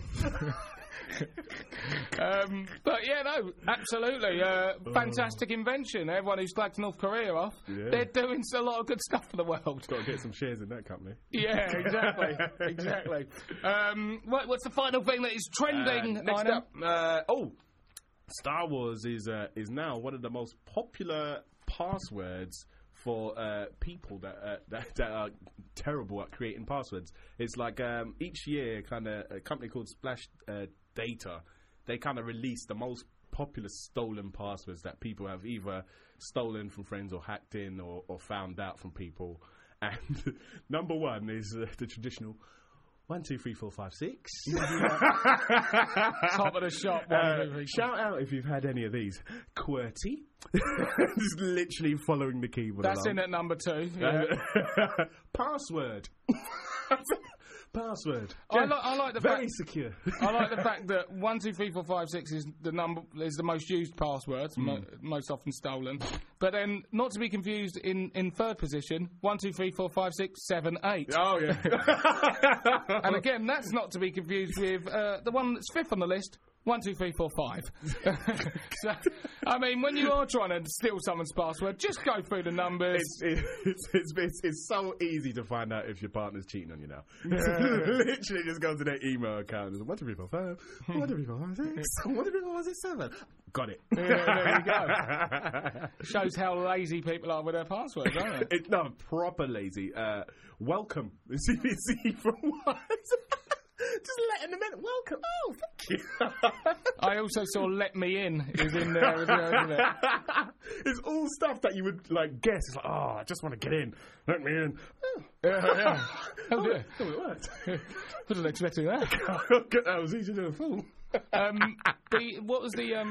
But yeah, no, absolutely. Fantastic invention. Everyone who's slagged North Korea off, they're doing a lot of good stuff for the world. Got to get some shares in that company. Yeah, exactly. What's the final thing that is trending? Next up, Star Wars is now one of the most popular passwords for people that are terrible at creating passwords. It's like each year, kind of a company called Splash Data, they kind of release the most popular stolen passwords that people have either stolen from friends or hacked in or found out from people. And number one is the traditional 1, 2, 3, 4, 5, 6. Top of the shop. Shout out if you've had any of these. QWERTY. Just literally following the keyboard. That's in at number 2. Yeah. Password. Password. I like the very fact, secure. I like the fact that 1, 2, 3, 4, 5, 6 is the most used password, most often stolen. But then, not to be confused, in third position, 1, 2, 3, 4, 5, 6, 7, 8. Oh yeah. And again, that's not to be confused with the one that's fifth on the list. 1, 2, 3, 4, 5. So, I mean, when you are trying to steal someone's password, just go through the numbers. It's so easy to find out if your partner's cheating on you now. Literally just go to their email account and 1, 2, 3, 4, 5, 1, 2, 3, 4, 5, 6, 1, 2, 3, 4, 5, 6, 7. Got it. There you go. Shows how lazy people are with their passwords, don't it? No, proper lazy. Welcome. CBC from what? Just letting them in. Welcome. Oh, thank you. I also saw "Let Me In" is in there as well, isn't it? It's all stuff that you would like guess. It's like, oh, I just want to get in. Let me in. Oh, yeah. Oh dear. Oh, it worked. Wasn't expecting that. That was easy to a fool. What was the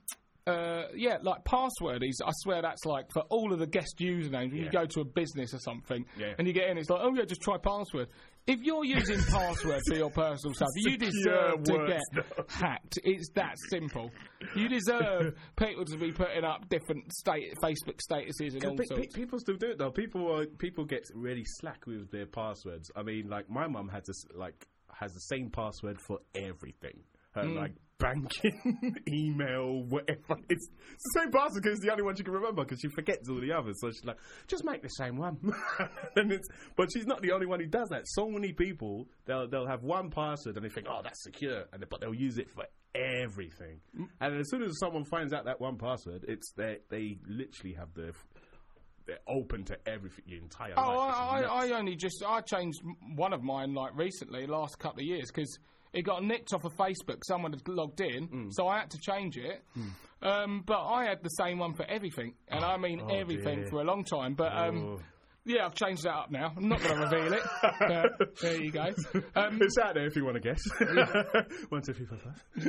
like password is, I swear that's like for all of the guest usernames. When you go to a business or something and you get in, it's like, oh yeah, just try password. If you're using password for your personal stuff, you deserve to get hacked. It's that simple. You deserve people to be putting up different Facebook statuses and all sorts. People still do it though. People get really slack with their passwords. I mean, like my mum has the same password for everything. Like banking, email, whatever. It's the same password because it's the only one she can remember because she forgets all the others. So she's like, just make the same one. But she's not the only one who does that. So many people, they'll have one password and they think, oh, that's secure, but they'll use it for everything. And as soon as someone finds out that one password, they literally have they're open to everything, your entire life. I changed one of mine like recently, last couple of years, because it got nicked off of Facebook. Someone had logged in, so I had to change it. But I had the same one for everything, and I mean everything for a long time. But yeah, I've changed that up now. I'm not going to reveal it. But there you go. It's out there if you want to guess. 1, 2, 3, 4,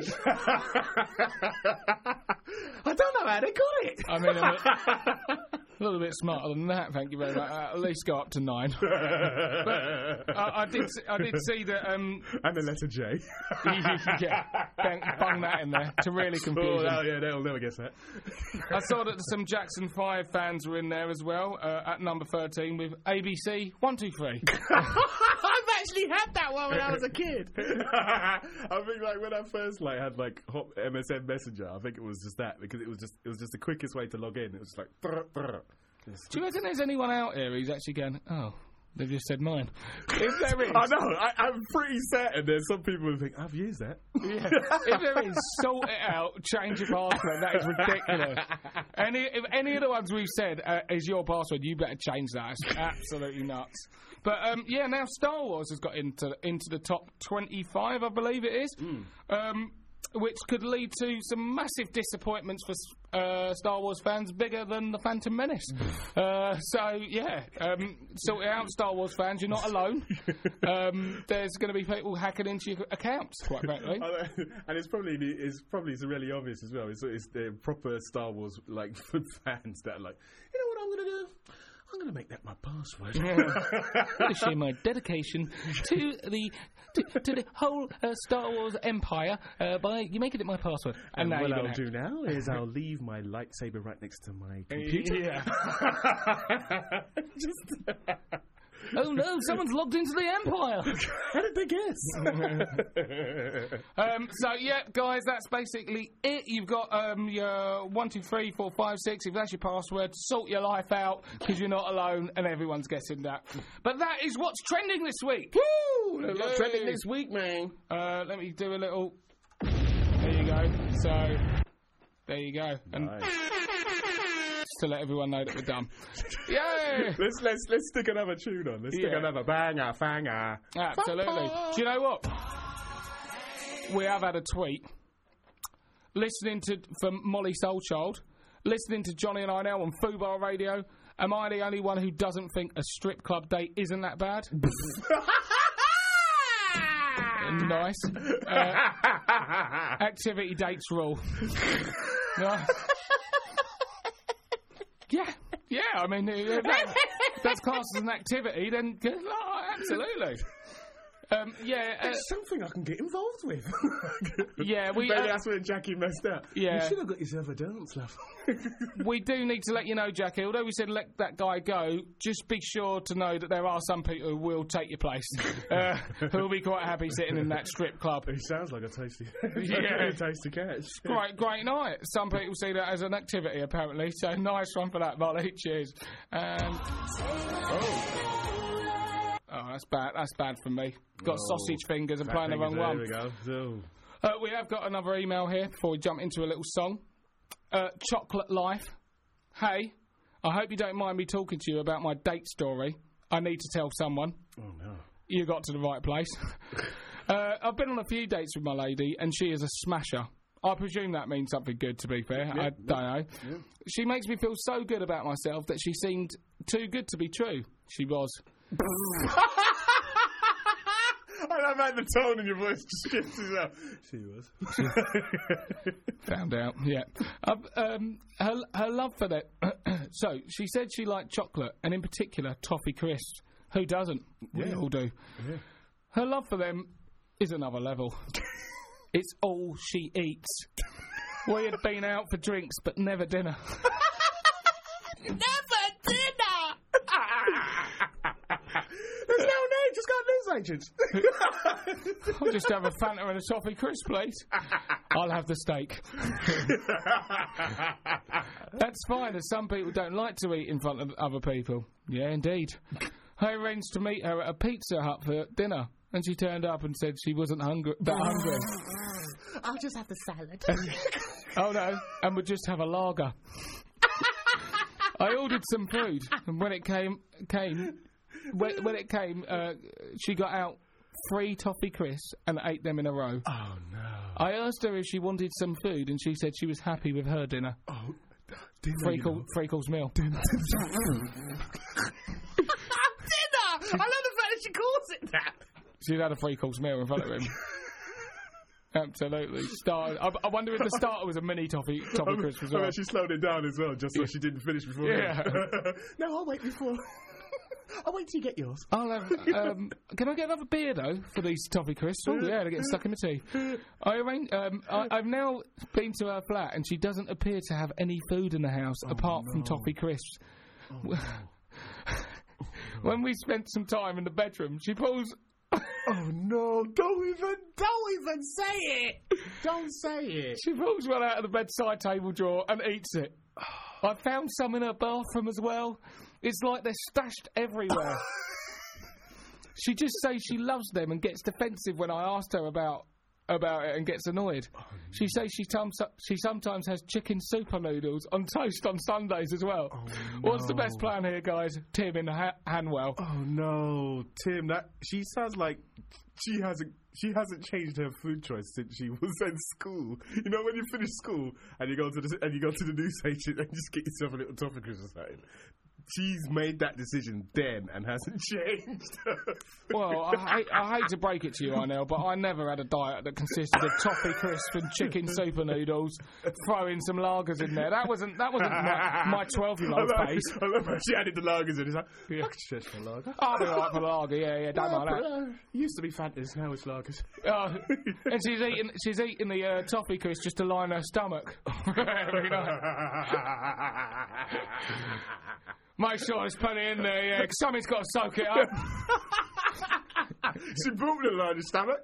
5. I don't know how they got it. I mean, a little bit smarter than that, thank you very much. At least go up to 9. But I did see that. And the letter J. Yeah, bung that in there to really confuse them. Oh, yeah, they'll never guess that. I saw that some Jackson 5 fans were in there as well, at number 13 with ABC 1, 2, 3. I've actually had that one when I was a kid. I think like when I first had MSN Messenger, I think it was just that because it was just the quickest way to log in. It was just like. Do you reckon there's anyone out there who's actually going, oh, they've just said mine? If there is, I know. I'm pretty certain there's some people who think I've used that. Yeah. If there is, sort it out. Change your password. That is ridiculous. If any of the ones we've said is your password, you better change that. It's absolutely nuts. But yeah, now Star Wars has got into the top 25, I believe it is. Which could lead to some massive disappointments for Star Wars fans bigger than the Phantom Menace. So, yeah, sort it out, Star Wars fans. You're not alone. There's going to be people hacking into your accounts, quite frankly. And it's probably really obvious as well. It's the proper Star Wars like fans that are like, you know what I'm going to do? I'm going to make that my password. I'm going to show my dedication to the whole Star Wars empire by you making it my password. And what I'll do now is I'll leave my lightsaber right next to my computer. Yeah. Oh no, someone's logged into the Empire. How did they guess? So yeah, guys, that's basically it. You've got your 1, 2, 3, 4, 5, 6. If that's your password, sort your life out because you're not alone and everyone's guessing that. But that is what's trending this week. Woo! What's trending this week, man? Let me do a little. There you go. So there you go. And to let everyone know that we're done. Yay! Let's stick another tune on. Let's stick another banger, fanger. Absolutely. Do you know what? We have had a tweet. Listening from Molly Soulchild, listening to Johnny and I.N.L. on Fubar Radio. Am I the only one who doesn't think a strip club date isn't that bad? Nice. Activity dates rule. Yeah, I mean, if that's classed as an activity, then absolutely. It's something I can get involved with. Maybe that's when Jackie messed up. Yeah. You should have got yourself a dance, love. We do need to let you know, Jackie, although we said let that guy go, just be sure to know that there are some people who will take your place, who will be quite happy sitting in that strip club. He sounds like a tasty, tasty catch. Great night. Some people see that as an activity, apparently, so nice one for that, Molly. Cheers. Oh, that's bad. That's bad for me. Got sausage fingers and playing the wrong one. There we go. We have got another email here before we jump into a little song. Chocolate Life. Hey, I hope you don't mind me talking to you about my date story. I need to tell someone. Oh, no. You got to the right place. I've been on a few dates with my lady, and she is a smasher. I presume that means something good, to be fair. I don't know. Yeah. She makes me feel so good about myself that she seemed too good to be true. She was. I love how the tone in your voice just shifts as well. She was. Found out, yeah. Her love for that. So, she said she liked chocolate, and in particular, toffee crisps. Who doesn't? Yeah. We all do. Yeah. Her love for them is another level. It's all she eats. We had been out for drinks, but never dinner. Never dinner! There's no name, just got news agents. I'll just have a Fanta and a toffee crisp, please. I'll have the steak. That's fine, as some people don't like to eat in front of other people. Yeah, indeed. I arranged to meet her at a Pizza Hut for dinner, and she turned up and said she wasn't hungry. I'll just have the salad. Oh no, and we'll just have a lager. I ordered some food, and when it came, she got out 3 toffee crisps and ate them in a row. Oh no! I asked her if she wanted some food, and she said she was happy with her dinner. Oh, dinner! 3 course meal. Dinner! I love the fact that she calls it that. She'd had a 3 course meal in front of him. Absolutely. I wonder if the starter was a mini toffee crisp as well. She slowed it down as well, just so she didn't finish before. Yeah. No, I'll wait before. I'll wait till you get yours. I'll have. Can I get another beer though for these toffee crisps? Oh yeah, they're getting stuck in my teeth. I've now been to her flat, and she doesn't appear to have any food in the house apart from toffee crisps. Oh, no. When we spent some time in the bedroom, she pulls. Oh no! Don't even say it! Don't say it! She pulls one out of the bedside table drawer and eats it. I found some in her bathroom as well. It's like they're stashed everywhere. She just says she loves them and gets defensive when I asked her about about it and gets annoyed. She says she sometimes has chicken super noodles on toast on Sundays as well. What's the best plan here, guys? Tim in Hanwell. Oh no, Tim! She sounds like she hasn't changed her food choice since she was in school. You know, when you finish school and you go to the news station and just get yourself a little toffee crisp or something. She's made that decision then and hasn't changed. Well, I hate to break it to you, Arnell, but I never had a diet that consisted of toffee crisp and chicken super noodles, throwing some lagers in there. That wasn't my 12-year-old face. I love how she added the lagers in. It's like, I can stretch for lager. I'll be right for lager, yeah, don't mind that. Used to be Fantas, now it's lagers. And she's eating the toffee crisp just to line her stomach. Every night. Make sure there's plenty in there, yeah, 'cause something's got to soak it up. She brought the line of stomach.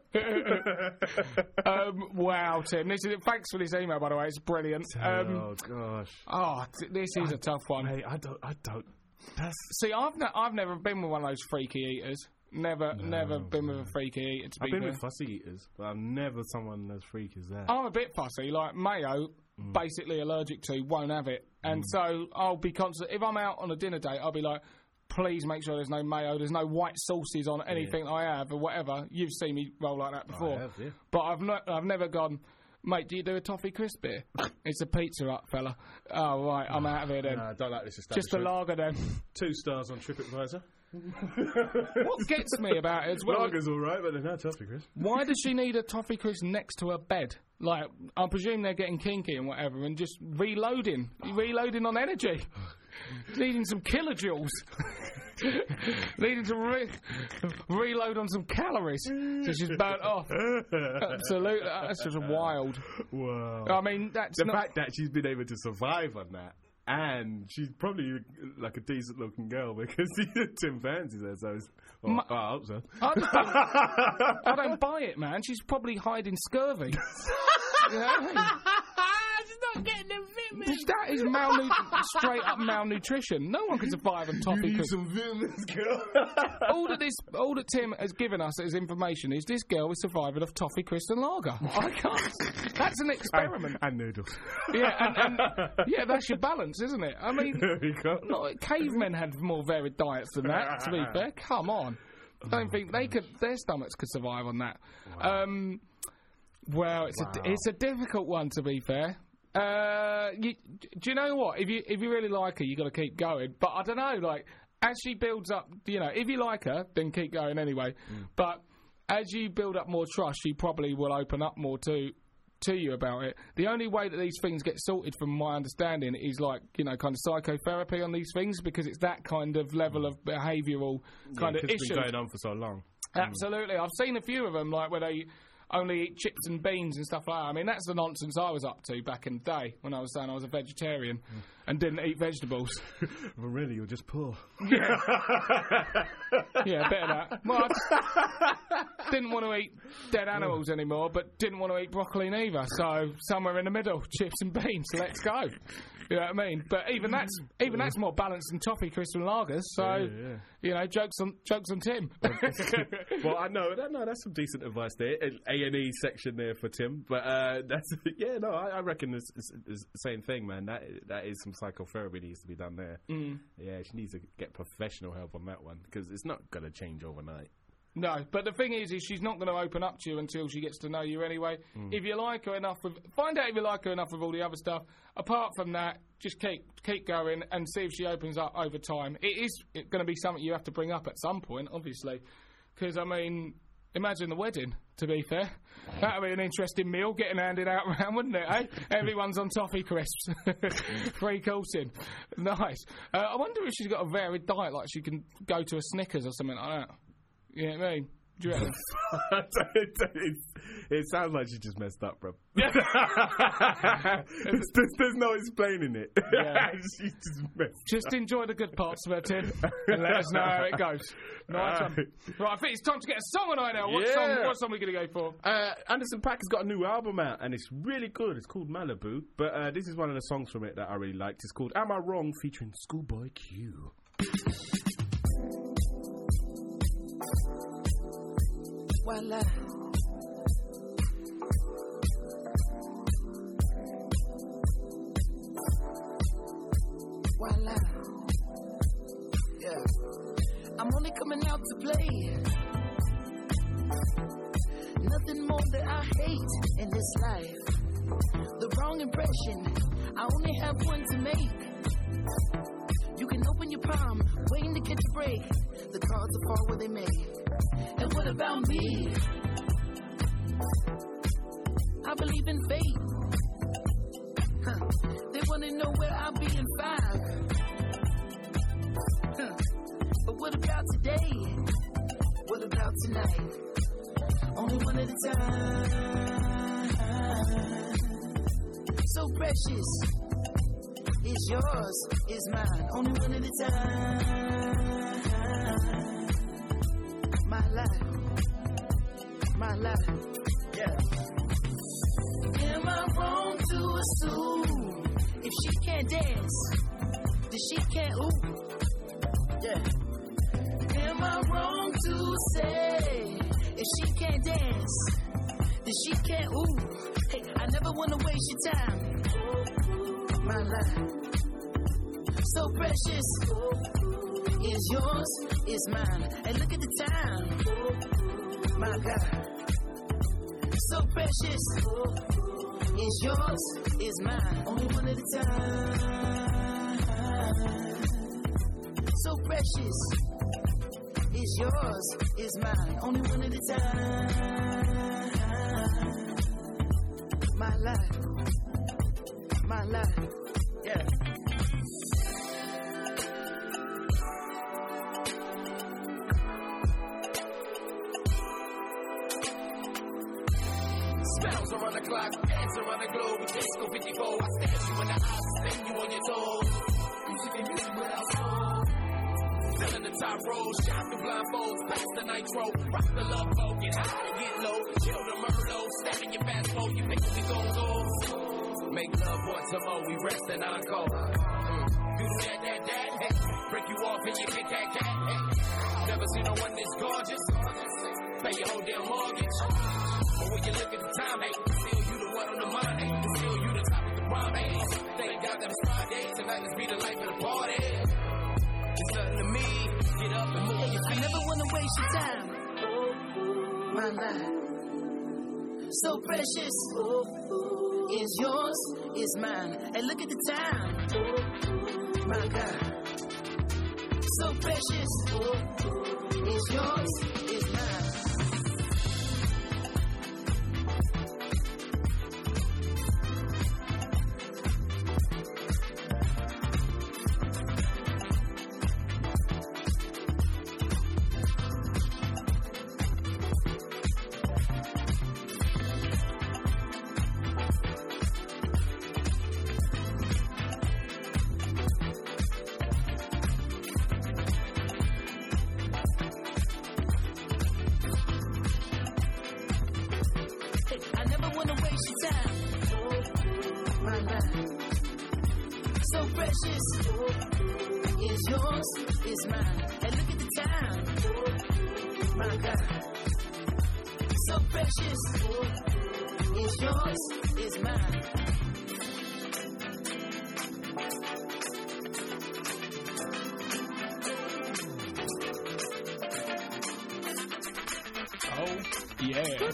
Wow, Tim. Thanks for this email, by the way. It's brilliant. Oh, gosh. This is a tough one. Hey, I don't. See, I've never been with one of those freaky eaters. Never been with a freaky eater. I've been with fussy eaters, but I'm never someone as freaky as that. I'm a bit fussy. Like mayo, basically allergic to, won't have it. And so I'll be constant. If I'm out on a dinner date, I'll be like, please make sure there's no mayo, there's no white sauces on anything I have or whatever. You've seen me roll like that before. I have, yeah. But I've never gone, mate, do you do a toffee crisp beer? It's a Pizza Hut, fella. Oh, right, I'm out of here then. No, I don't like this establishment. Just a lager then. 2 stars on TripAdvisor. What gets me about it as well... Lager's alright, but there's no toffee crisp. Why does she need a toffee crisp next to her bed? Like, I presume they're getting kinky and whatever and just reloading on energy. Needing some kilojoules. Needing to reload on some calories. So she's burnt off. Absolutely. That's just wild. Wow. I mean, that's the fact that she's been able to survive on that. And she's probably like a decent looking girl because Tim fancies her, so I hope so. I don't buy it, man. She's probably hiding scurvy. You know? She's not getting the vitamins. That is straight up malnutrition. No one can survive on toffee crisp. Some vitamins, girl. all that Tim has given us as information is this girl is surviving off toffee crisp and lager. I can't. That's an experiment. And noodles. Yeah, and yeah, that's your balance, isn't it? I mean, cavemen had more varied diets than that. To be fair, come on. I don't think their stomachs could survive on that. Wow. Well, it's a difficult one, to be fair. Do you know what? If you really like her, you got to keep going. But I don't know, like as she builds up, you know, if you like her, then keep going anyway. But as you build up more trust, she probably will open up more to you about it. The only way that these things get sorted, from my understanding, is like, you know, kind of psychotherapy on these things, because it's that kind of level of behavioural kind of issue. It's been going on for so long. Absolutely. I've seen a few of them, like where they only eat chips and beans and stuff like that. I mean, that's the nonsense I was up to back in the day when I was saying I was a vegetarian and didn't eat vegetables. Well, really, you're just poor. Yeah, a bit of that. Well, I didn't want to eat dead animals anymore, but didn't want to eat broccoli neither. So somewhere in the middle, chips and beans. Let's go. You know what I mean? But even that's more balanced than toffee crisp and lagers. So you know, jokes on Tim. Well, I know that's some decent advice there. A&E section there for Tim. But I reckon it's the same thing, man. That is some psychotherapy that needs to be done there. Yeah, she needs to get professional help on that one, because it's not going to change overnight. No, but the thing is she's not going to open up to you until she gets to know you anyway. If you like her enough, find out if you like her enough with all the other stuff. Apart from that, just keep going and see if she opens up over time. It is going to be something you have to bring up at some point, obviously, because I mean, imagine the wedding. To be fair, that would be an interesting meal getting handed out around, wouldn't it? Eh? Everyone's on toffee crisps, free coursing, nice. I wonder if she's got a varied diet, like she can go to a Snickers or something like that. You know what I mean? Do you reckon? It sounds like she just messed up, bro. There's no explaining it. Yeah. She just messed Just enjoy the good parts of her, Tim, and let us know how it goes. Nice one. Right, I think it's time to get a song on now. What song are we going to go for? Anderson .Paak has got a new album out, and it's really good. It's called Malibu, but this is one of the songs from it that I really liked. It's called Am I Wrong, featuring Schoolboy Q. Voila. I'm only coming out to play. Nothing more that I hate in this life. The wrong impression, I only have one to make. You can open your palm, waiting to catch a break. The cards will fall where they may. And what about me? I believe in fate. They wanna know where I'll be in 5. But what about today? What about tonight? Only one at a time. So precious. It's yours, it's mine. Only one at a time. My life. Yeah. Am I wrong to assume if she can't dance, then she can't ooh? Yeah. Am I wrong to say if she can't dance, then she can't ooh? Hey, I never wanna waste your time. My life, so precious, is yours, is mine. And look at the time, my God. So precious, is yours, is mine. Only one at a time. So precious, is yours, is mine. Only one at a time. My life, yeah. Smells around the clock, dance around the globe with disco 54. I stare you in the eyes, sting you on your toes. Music and music without soul. Filling the top rows, shot the blindfolds, pass the nitro, rock the love boat, get high and get low, chill the Merlot, step in your fast mode, you pick up the go-go. Make love once more, we rest and encore. Do that, hey. Break you off and you get that, hey. Never seen no one this gorgeous. Pay your whole damn mortgage. But when you look at the time, hey, still you the one on the mind, hey. Still you the top of the prime, hey. Thank God that it's Friday, tonight let's be the life of the party. It's nothing to me, get up and move your feet. I never wanna waste your time. My life, so precious, is yours, is mine. And look at the time, my God. So precious, is yours, is mine. Is yours, is mine. And look at the time, my God. So precious, is yours, is mine. Oh yeah.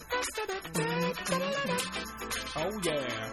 Oh yeah.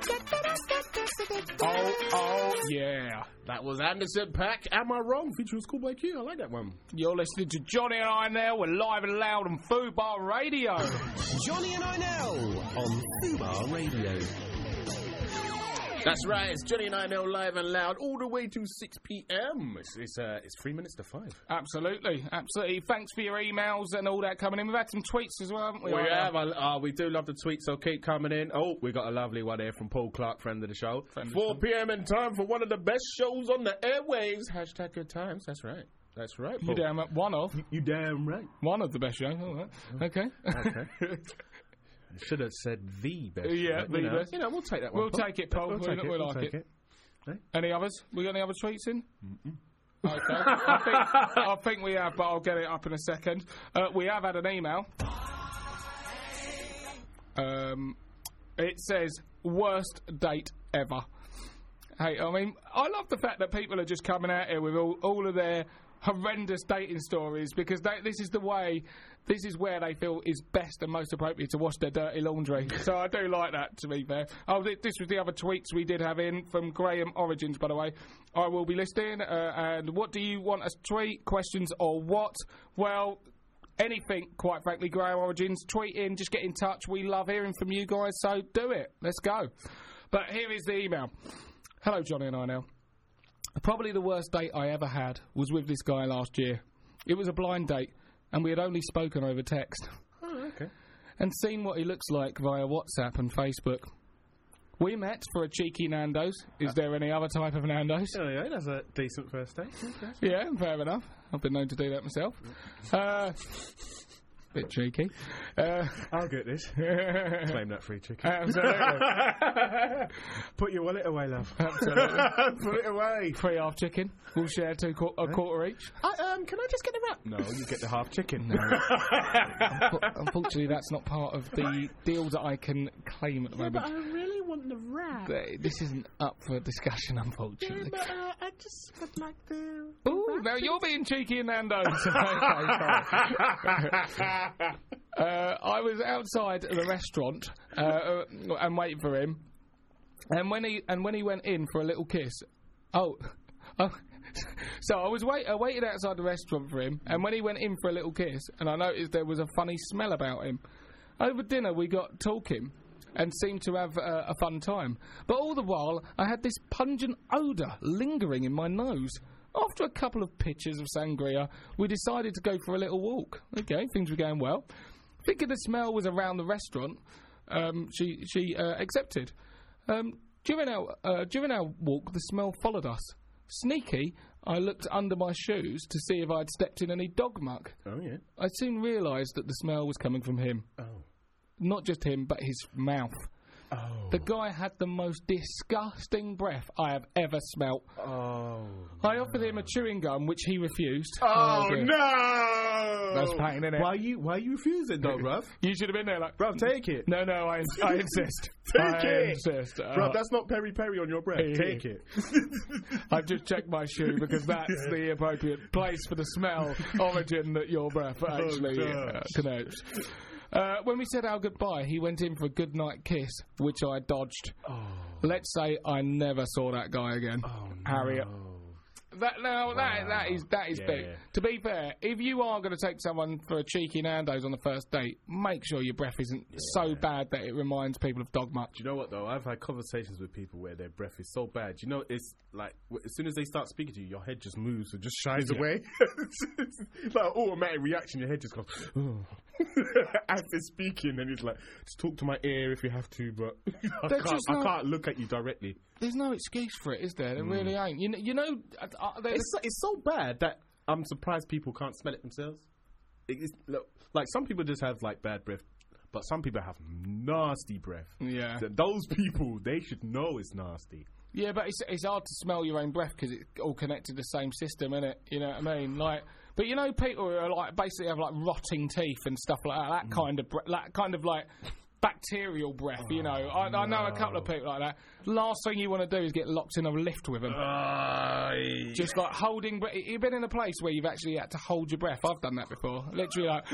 Oh yeah. That was Anderson .Paak, Am I Wrong? Featuring Schoolboy Q. I like that one. You're listening to Johnny and I Now. We're live and loud on Fubar Radio. Johnny and I Now on Fubar Radio. That's right, it's Johnny and I Know live and loud all the way to 6 p.m. It's 3 minutes to 5. Absolutely, absolutely. Thanks for your emails and all that coming in. We've had some tweets as well, haven't we? We have. We do love the tweets, so keep coming in. Oh, we got a lovely one here from Paul Clark, friend of the show. 4 p.m. in time for one of the best shows on the airwaves. Hashtag good times. That's right. That's right, Paul. You damn right. One of. You damn right. One of the best shows. All right. Okay. Okay. Should have said the best. Yeah, the best. You know, we'll take that one. We'll take it, Paul. We'll like it. Hey? Any others? We got any other tweets in? Okay. I think we have, but I'll get it up in a second. We have had an email. It says, worst date ever. Hey, I mean, I love the fact that people are just coming out here with all of their horrendous dating stories because this is where they feel is best and most appropriate to wash their dirty laundry. So I do like that, to be fair. Oh, this was the other tweets we did have in from Graham Origins, by the way. I will be listing. And what do you want us to tweet? Questions or what? Well, anything, quite frankly, Graham Origins. Tweet in, just get in touch. We love hearing from you guys, so do it. Let's go. But here is the email. Hello, Johnny and I now. Probably the worst date I ever had was with this guy last year. It was a blind date, and we had only spoken over text. Oh, okay. And seen what he looks like via WhatsApp and Facebook. We met for a cheeky Nando's. Is there any other type of Nando's? Oh, yeah, that's a decent first date. Yeah, fair enough. I've been known to do that myself. Bit cheeky. I'll get this. Claim that free chicken. Absolutely. Put your wallet away, love. Absolutely. Put it away. Free half chicken. We'll share a quarter each. Can I just get the wrap? No, you get the half chicken. No. Unfortunately, that's not part of the deal that I can claim at the moment. But I really want the wrap. This isn't up for discussion, unfortunately. Yeah, but I just would like the... Ooh, now you're being cheeky in Nando's. I was outside the restaurant and waiting for him, and when he went in for a little kiss, so I waited outside the restaurant for him, and when he went in for a little kiss, and I noticed there was a funny smell about him. Over dinner, we got talking and seemed to have a fun time, but all the while I had this pungent odour lingering in my nose. After a couple of pitchers of sangria, we decided to go for a little walk. Okay, things were going well. Thinking the smell was around the restaurant, she accepted. During our walk, the smell followed us. Sneaky, I looked under my shoes to see if I'd stepped in any dog muck. Oh, yeah. I soon realised that the smell was coming from him. Oh. Not just him, but his mouth. Oh. The guy had the most disgusting breath I have ever smelt. Oh. I offered him a chewing gum, which he refused. Oh no! That's pain, isn't it? Why you refusing, though, bruv? You should have been there, like, bruv, take it. No, I insist. I insist. Bruv, that's not peri peri on your breath. Take it. I've just checked my shoe because that's the appropriate place for the smell origin that your breath actually connotes. When we said our goodbye, he went in for a goodnight kiss, which I dodged. Oh. Let's say I never saw that guy again. Oh, no. Harriet. That is big. To be fair, if you are going to take someone for a cheeky Nando's on the first date, make sure your breath isn't so bad that it reminds people of dog muck. Do you know what, though? I've had conversations with people where their breath is so bad. You know, it's like, as soon as they start speaking to you, your head just moves and just shies away. It's like an automatic reaction. Your head just goes, oh. As they're speaking, and it's like, just talk to my ear if you have to, but I can't look at you directly. There's no excuse for it, is there? There really ain't. You know, it's so bad that I'm surprised people can't smell it themselves. Look, like, some people just have like bad breath, but some people have nasty breath. Yeah. So those people, they should know it's nasty. Yeah, but it's hard to smell your own breath because it's all connected to the same system, isn't it? You know what I mean? Like, but you know, people who are like basically have like rotting teeth and stuff like that. That kind of like bacterial breath. You know, I know a couple of people like that. Last thing you want to do is get locked in a lift with them. Just like holding. You've been in a place where you've actually had to hold your breath. I've done that before. Literally like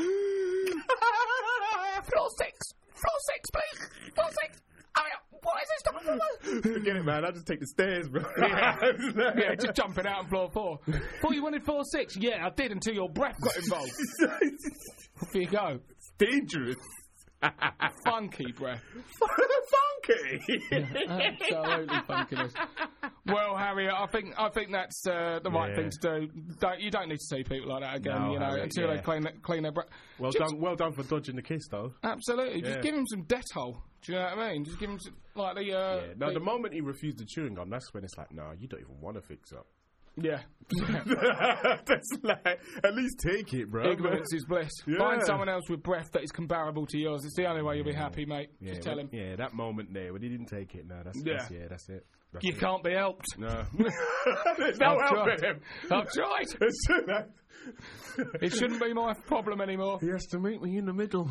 floor 6, please, floor 6. What is this stuff? Forget it, man. I just take the stairs, bro. Yeah, just jumping out on floor 4. Thought you wanted floor 6? Yeah, I did until your breath got involved. Off you go. It's dangerous. Funky breath. Funky. Absolutely funkiness. Well, Harry, I think that's the right thing to do. You don't need to see people like that again. No, you know, Harry, until they clean their breath. Well done for dodging the kiss, though. Absolutely. Just give him some Dettol. Do you know what I mean? Just give him some, like the. No, the moment he refused the chewing gum, that's when it's like, no, you don't even want to fix up. Yeah. That's like, at least take it, bro. Ignorance is bliss. Yeah. Find someone else with breath that is comparable to yours. It's the only way you'll be happy, mate. Yeah, just tell him. Yeah, that moment there when he didn't take it. No, that's it. That's you can't be helped. No. There's no helping him. I've tried. It shouldn't be my problem anymore. He has to meet me in the middle.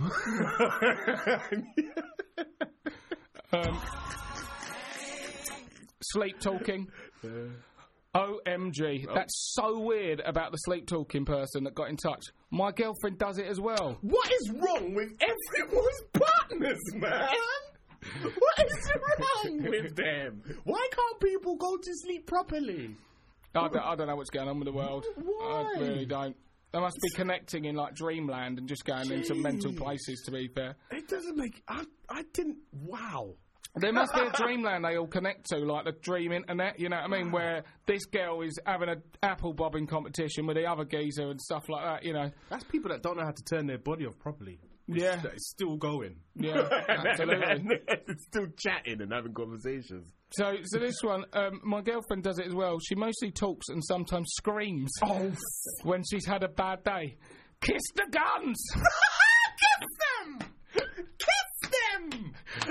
Sleep talking. OMG. That's so weird about the sleep talking person that got in touch. My girlfriend does it as well. What is wrong with everyone's partners, man? What is wrong with them? Why can't people go to sleep properly? I don't know what's going on with the world. Why? I really don't. They must be connecting in like dreamland and just going into mental places, to be fair. It doesn't make... I didn't... Wow. There must be a dreamland they all connect to, like the dream internet, you know what I mean, where this girl is having an apple bobbing competition with the other geezer and stuff like that, you know. That's people that don't know how to turn their body off properly. Yeah. It's still going. Yeah, absolutely. It's still chatting and having conversations. So this one, my girlfriend does it as well. She mostly talks and sometimes screams when she's had a bad day. Kiss the guns! Kiss them! Kiss them!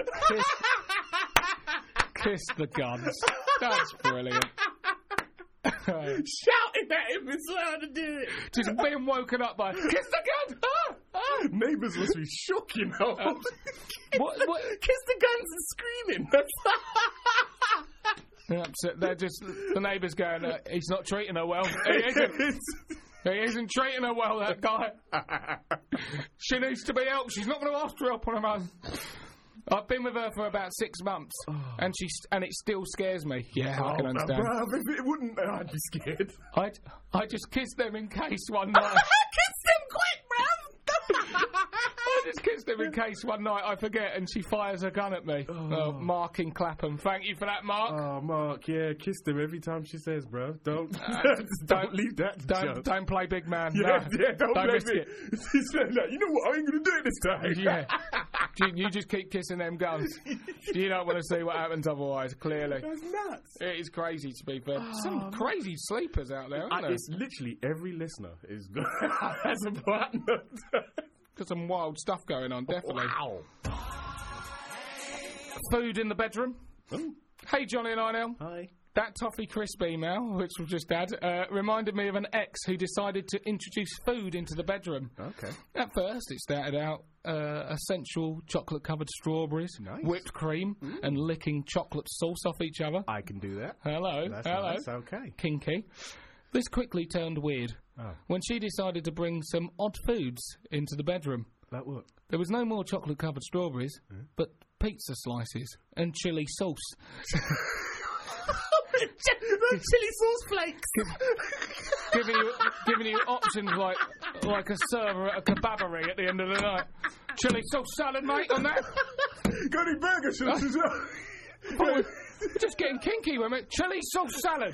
Kiss the guns. That's brilliant. Shouting at him is how to do it. Just being woken up by, kiss the gun! Neighbours must be shook, you know. What? Kiss the guns and screaming. They're just, the neighbours going, he's not treating her well. He isn't treating her well, that guy. She needs to be helped. She's not going to ask for help on her own. I've been with her for about 6 months, and it still scares me. Yeah, I can understand. Bruv, if it wouldn't, I'd be scared. I just kissed them in case one night. Kiss them quick, bruv! I just kissed them in case one night I forget, and she fires a gun at me. Mark in Clapham. Thank you for that, Mark. Oh, Mark, yeah, kiss them every time she says, bro. Don't leave that to chance. Don't play big man. Yeah, no. don't play risk big. it. He said, like, you know what, I ain't going to do it this time. Yeah. You just keep kissing them guns. You don't want to see what happens otherwise, clearly. That's nuts. It is crazy, to be fair. Some crazy sleepers out there, aren't there? It's literally every listener has a partner. Got some wild stuff going on, definitely. Wow. Food in the bedroom. Ooh. Hey, Johnny and Inel. Hi. That Toffee Crisp email, which we've just had, reminded me of an ex who decided to introduce food into the bedroom. Okay. At first, it started out essential chocolate-covered strawberries, whipped cream, and licking chocolate sauce off each other. I can do that. Hello. That's hello. Nice. Okay. Kinky. This quickly turned weird when she decided to bring some odd foods into the bedroom. Like what? There was no more chocolate-covered strawberries, but pizza slices and chili sauce. Chili sauce flakes. giving you options like a server at a kebabery at the end of the night. Chili sauce salad, mate, on that. Got any burger sauce as well? We're just getting kinky with it. Chili sauce salad.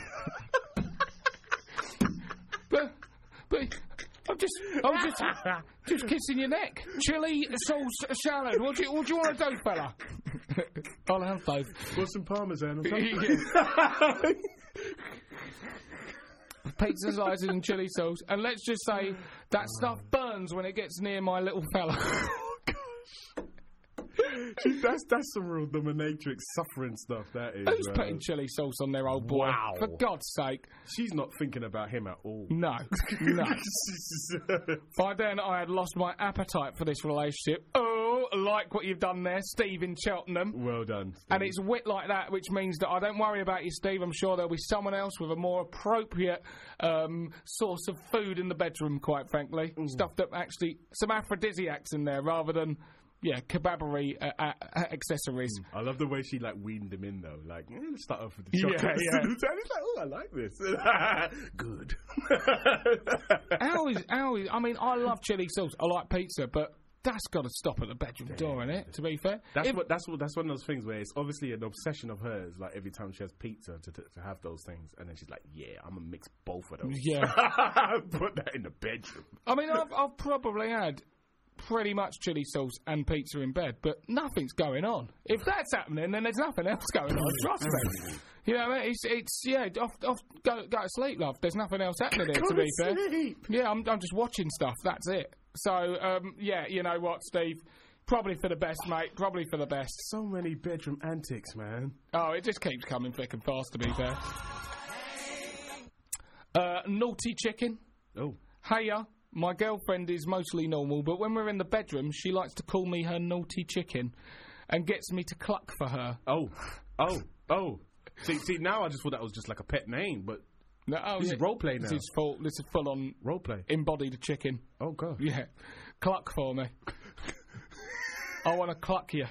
but I'm just kissing your neck. Chili sauce salad. What do you want to do, fella? I'll have both. Want some parmesan or something? Pizza slices and chili sauce. And let's just say that stuff burns when it gets near my little fella. That's some real dominatrix suffering stuff, that is. Who's putting chili sauce on their old boy? Wow. For God's sake. She's not thinking about him at all. No. By then, I had lost my appetite for this relationship. Oh, like what you've done there, Steve in Cheltenham. Well done, Steve. And it's wit like that, which means that I don't worry about you, Steve. I'm sure there'll be someone else with a more appropriate source of food in the bedroom, quite frankly. Stuff that actually... Some aphrodisiacs in there, rather than... Yeah, kebabery accessories. I love the way she weaned him in though. Let's start off with the chocolate. Yeah. And he's like, oh, I like this. Good. I mean, I love chili sauce. I like pizza, but that's got to stop at the bedroom door, innit? To be fair, that's one of those things where it's obviously an obsession of hers. Like every time she has pizza to have those things, and then she's like, "Yeah, I'm gonna mix both of those. Yeah, put that in the bedroom." I mean, I've probably had pretty much chili sauce and pizza in bed, but nothing's going on. If that's happening, then there's nothing else going on. Trust me. You know what I mean? It's go to sleep, love. There's nothing else happening there, to be fair. Yeah, I'm just watching stuff. That's it. So, yeah, you know what, Steve? Probably for the best, mate. Probably for the best. So many bedroom antics, man. Oh, it just keeps coming thick and fast, to be fair. Naughty chicken. Oh. Hiya. My girlfriend is mostly normal, but when we're in the bedroom, she likes to call me her naughty chicken and gets me to cluck for her. Oh. See, now I just thought that was just like a pet name, but no, this is role play now. This is full on role play. Embodied chicken. Oh god. Yeah, cluck for me. I want to cluck you.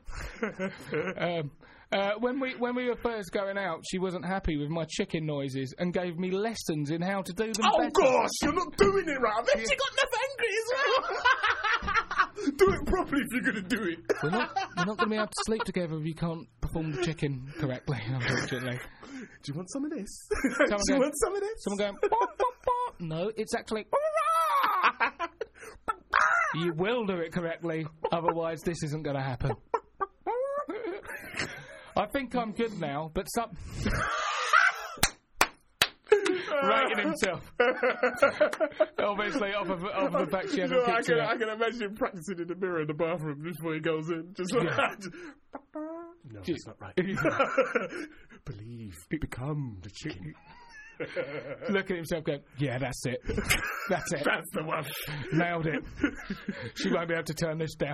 When we were first going out, she wasn't happy with my chicken noises and gave me lessons in how to do them better. Gosh, you're not doing it right. I bet she got enough angry as well. Do it properly if you're going to do it. We're not going to be able to sleep together if you can't perform the chicken correctly, unfortunately. Do you want some of this? Want some of this? Someone going, bah, bah, bah. No, it's actually... You will do it correctly, otherwise this isn't going to happen. I think I'm good now, but some... Rating himself. Obviously, off the fact she hasn't kicked it. I can imagine him practicing in the mirror in the bathroom before he goes in. Just like that. No, that's not right. Believe, become the chicken. Look at himself going, yeah, that's it. That's it. That's the one. Nailed it. She won't be able to turn this down.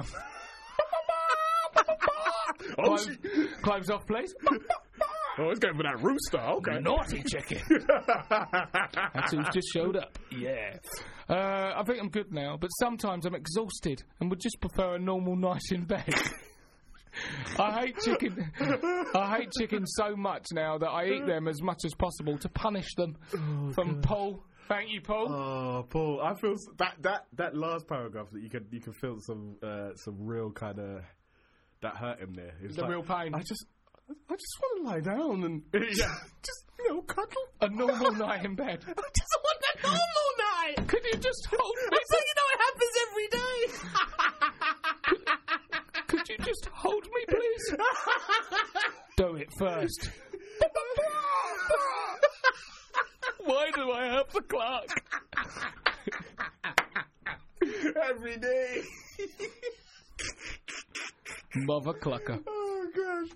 Close off, please. Oh, he's going for that rooster. Okay. Naughty chicken. That's who's just showed up. Yeah. I think I'm good now, but sometimes I'm exhausted and would just prefer a normal night in bed. I hate chicken. I hate chicken so much now that I eat them as much as possible to punish them. From Paul. Thank you, Paul. Oh, Paul. I feel that last paragraph that you can feel some real kind of that hurt him there. It's the real pain. I just want to lie down and just cuddle. A normal night in bed. I just want a normal night. Could you just hold me? So you know it happens every day. Could you just hold me, please? Do it first. Why do I have the clock? Every day. Mother clucker. Oh, gosh.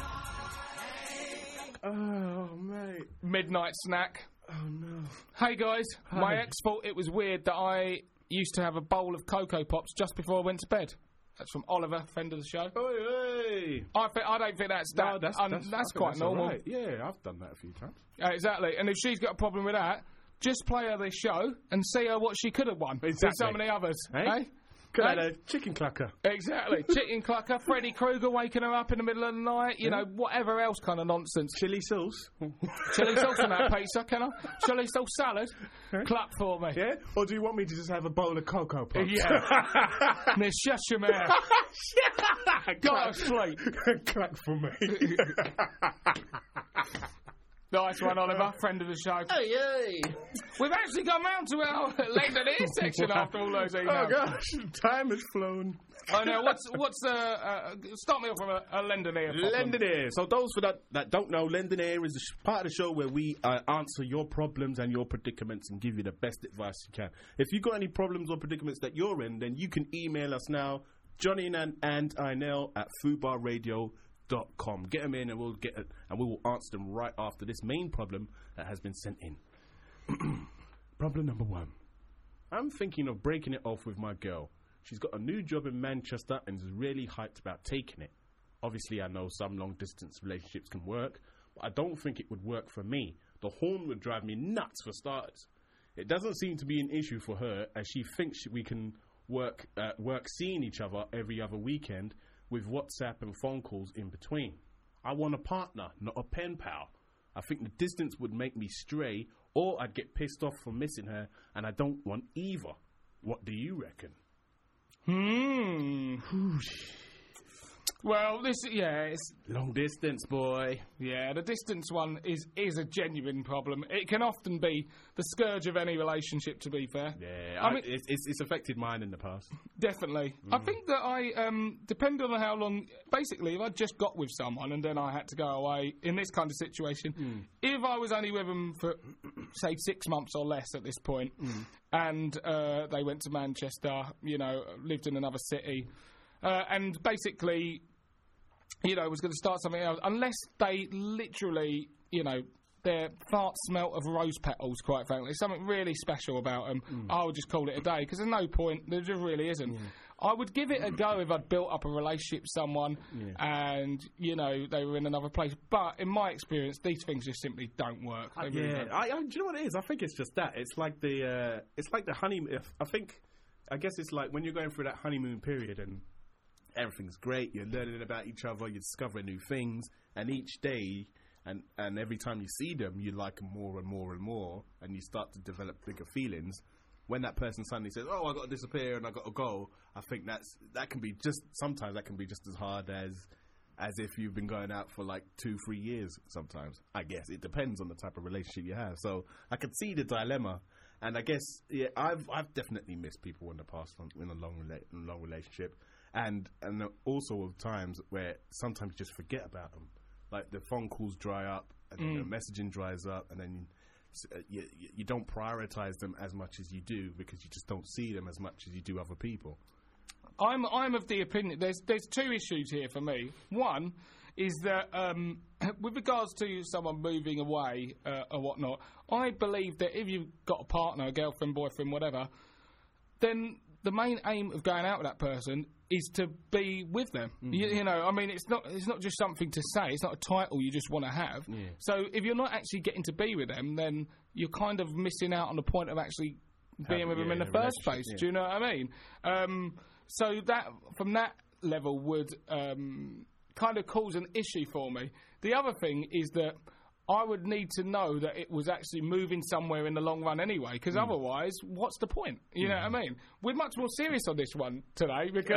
Oh, mate. Midnight snack. Oh, no. Hey, guys. Hi. My ex thought it was weird that I used to have a bowl of Cocoa Pops just before I went to bed. That's from Oliver, friend of the show. Hey. I don't think that's that. No, that's quite normal. Right. Yeah, I've done that a few times. Exactly. And if she's got a problem with that, just play her this show and see her what she could have won with so many others. Hey? Could have had a chicken clucker. Exactly. Chicken clucker, Freddy Krueger waking her up in the middle of the night, you know, whatever else kind of nonsense. Chili sauce. Chili sauce on that pizza, can I? Chili sauce salad. Clap for me. Yeah? Or do you want me to just have a bowl of Cocoa Pops? Yeah. Now shut your mouth. Go to sleep. Clap for me. Nice one, Oliver, friend of the show. Hey. We've actually gone round to our London Ear section after all those emails. Oh, gosh. Time has flown. I know. What's start me off from a London Ear problem. London Ear. So those that don't know, London Ear is part of the show where we answer your problems and your predicaments and give you the best advice you can. If you've got any problems or predicaments that you're in, then you can email us now, Johnny and Inel at FUBARradio.com. Get them in and we will answer them right after this main problem that has been sent in. Problem number 1. I'm thinking of breaking it off with my girl. She's got a new job in Manchester and is really hyped about taking it. Obviously, I know some long-distance relationships can work, but I don't think it would work for me. The horn would drive me nuts for starters. It doesn't seem to be an issue for her, as she thinks we can work seeing each other every other weekend with WhatsApp and phone calls in between. I want a partner, not a pen pal. I think the distance would make me stray, or I'd get pissed off for missing her, and I don't want either. What do you reckon? Well, it's long distance, boy. Yeah, the distance one is a genuine problem. It can often be the scourge of any relationship, to be fair. Yeah, I mean, it's affected mine in the past. Definitely. I think that depending on how long, basically, if I just got with someone and then I had to go away in this kind of situation, if I was only with them for, say, 6 months or less at this point, and they went to Manchester, lived in another city, and basically, was going to start something else, unless they literally, their farts smelt of rose petals, quite frankly. Something really special about them. I would just call it a day, because there's no point. There just really isn't. I would give it a go if I'd built up a relationship with someone and, you know, they were in another place. But in my experience, these things just simply don't work. They really don't. Do you know what it is? I think it's just that. It's like the honeymoon. I guess it's like when you're going through that honeymoon period and everything's great, you're learning about each other, you're discovering new things, and each day and every time you see them, you like them more and more and more, and you start to develop bigger feelings. When that person suddenly says, "Oh, I got to disappear and I got to go," I think that can be just as hard as if you've been going out for like 2-3 years. Sometimes, I guess it depends on the type of relationship you have. So I could see the dilemma, and I guess I've definitely missed people in the past in a long relationship, and also of times where sometimes you just forget about them, like the phone calls dry up and then the messaging dries up, and then you don't prioritize them as much as you do because you just don't see them as much as you do other people. I'm of the opinion there's two issues here for me. One is that with regards to someone moving away or whatnot, I believe that if you've got a partner, a girlfriend, boyfriend, whatever, then the main aim of going out with that person is to be with them. You know, I mean, it's not just something to say. It's not a title you just want to have. Yeah. So if you're not actually getting to be with them, then you're kind of missing out on the point of actually being with them in the first place. Yeah. Do you know what I mean? So that from that level would kind of cause an issue for me. The other thing is that I would need to know that it was actually moving somewhere in the long run anyway, because otherwise, what's the point? You know what I mean? We're much more serious on this one today because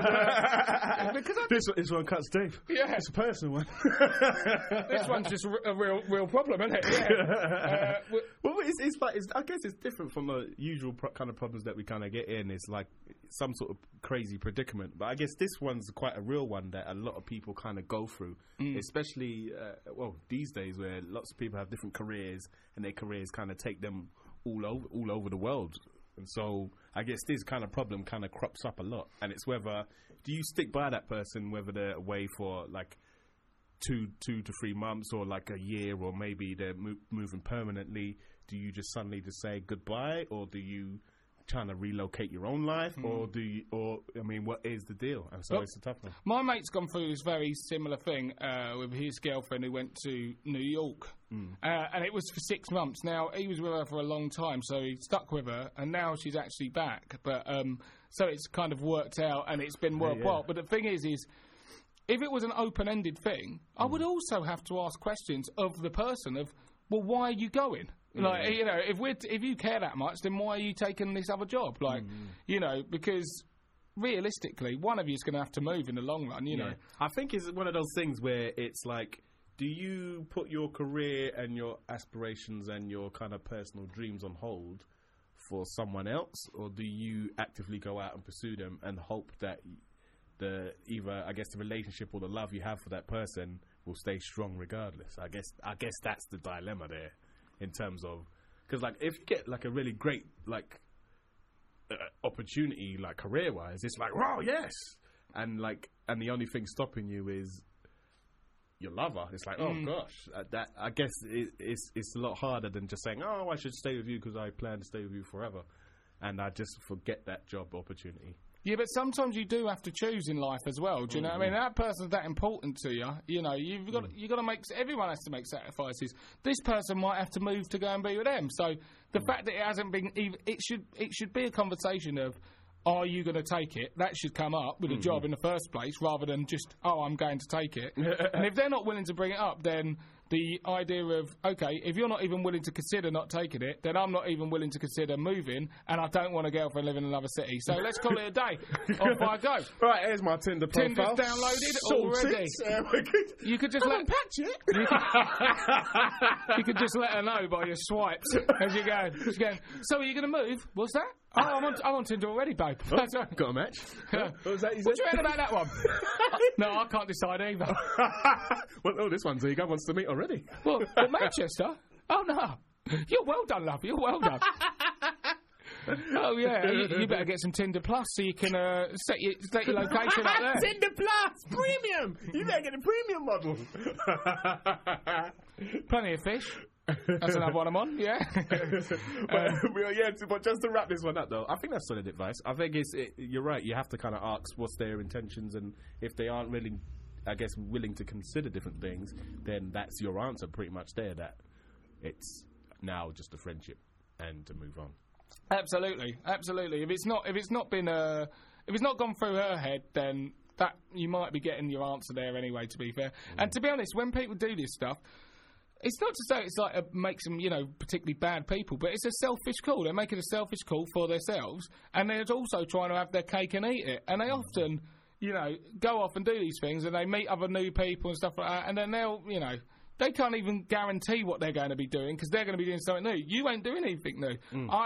this one cuts deep. Yeah, it's a personal one. This one's just a real problem, isn't it? Yeah. Well, I guess it's different from the usual kind of problems that we kind of get in. It's like some sort of crazy predicament, but I guess this one's quite a real one that a lot of people kind of go through, especially these days where lots of people have different careers and their careers kind of take them all over the world. And so I guess this kind of problem kind of crops up a lot, and it's whether do you stick by that person whether they're away for like 2 to 3 months or like a year, or maybe they're moving permanently. Do you just suddenly just say goodbye, or do you trying to relocate your own life, or what is the deal? And so it's a tough one. My mate's gone through this very similar thing with his girlfriend who went to New York, and it was for 6 months. Now, he was with her for a long time, so he stuck with her, and now she's actually back. But so it's kind of worked out, and it's been worthwhile. But the thing is if it was an open-ended thing, I would also have to ask questions of the person of, well, why are you going? Like, you know, if you care that much, then why are you taking this other job? Like, you know, because realistically, one of you is going to have to move in the long run, you know. I think it's one of those things where it's like, do you put your career and your aspirations and your kind of personal dreams on hold for someone else, or do you actively go out and pursue them and hope that the relationship or the love you have for that person will stay strong regardless? I guess that's the dilemma there. In terms of, because like if you get like a really great like opportunity like career wise, it's like, wow, yes, and the only thing stopping you is your lover. It's like, oh gosh, that I guess it's a lot harder than just saying, oh, I should stay with you because I plan to stay with you forever, and I just forget that job opportunity. Yeah, but sometimes you do have to choose in life as well. Do you know what I mean? That person's that important to you. You know, you've got to make. Everyone has to make sacrifices. This person might have to move to go and be with them. So the fact that it hasn't been, it should be a conversation of, are you going to take it? That should come up with a job in the first place, rather than just, oh, I'm going to take it. And if they're not willing to bring it up, then the idea of, okay, if you're not even willing to consider not taking it, then I'm not even willing to consider moving, and I don't want a girlfriend living in another city. So let's call it a day. Off I go. Right, here's my Tinder profile. Tinder's downloaded already. You could just you could just let her know by your swipes as you go. She's going, so are you going to move? What's that? Oh, I'm on Tinder already, babe. That's right. Got a match. What was that? What do you read about that one? No, I can't decide either. Well, this one's eager. Wants to meet already. Well, Manchester? Oh, no. You're well done, love. You're well done. Oh, yeah. You better get some Tinder Plus so you can set your location up there. Tinder Plus! Premium! You better get a premium model. Plenty of fish. That's another one I'm on, yeah. But just to wrap this one up, though, I think that's solid advice. I think you're right. You have to kind of ask what's their intentions, and if they aren't really, I guess, willing to consider different things, then that's your answer pretty much there, that it's now just a friendship and to move on. Absolutely. If it's not gone through her head, then that you might be getting your answer there anyway, to be fair. And to be honest, when people do this stuff, it's not to say it's like makes them, particularly bad people, but it's a selfish call. They're making a selfish call for themselves, and they're also trying to have their cake and eat it. And they often, go off and do these things, and they meet other new people and stuff like that, and then they'll, they can't even guarantee what they're going to be doing because they're going to be doing something new. You ain't doing anything new.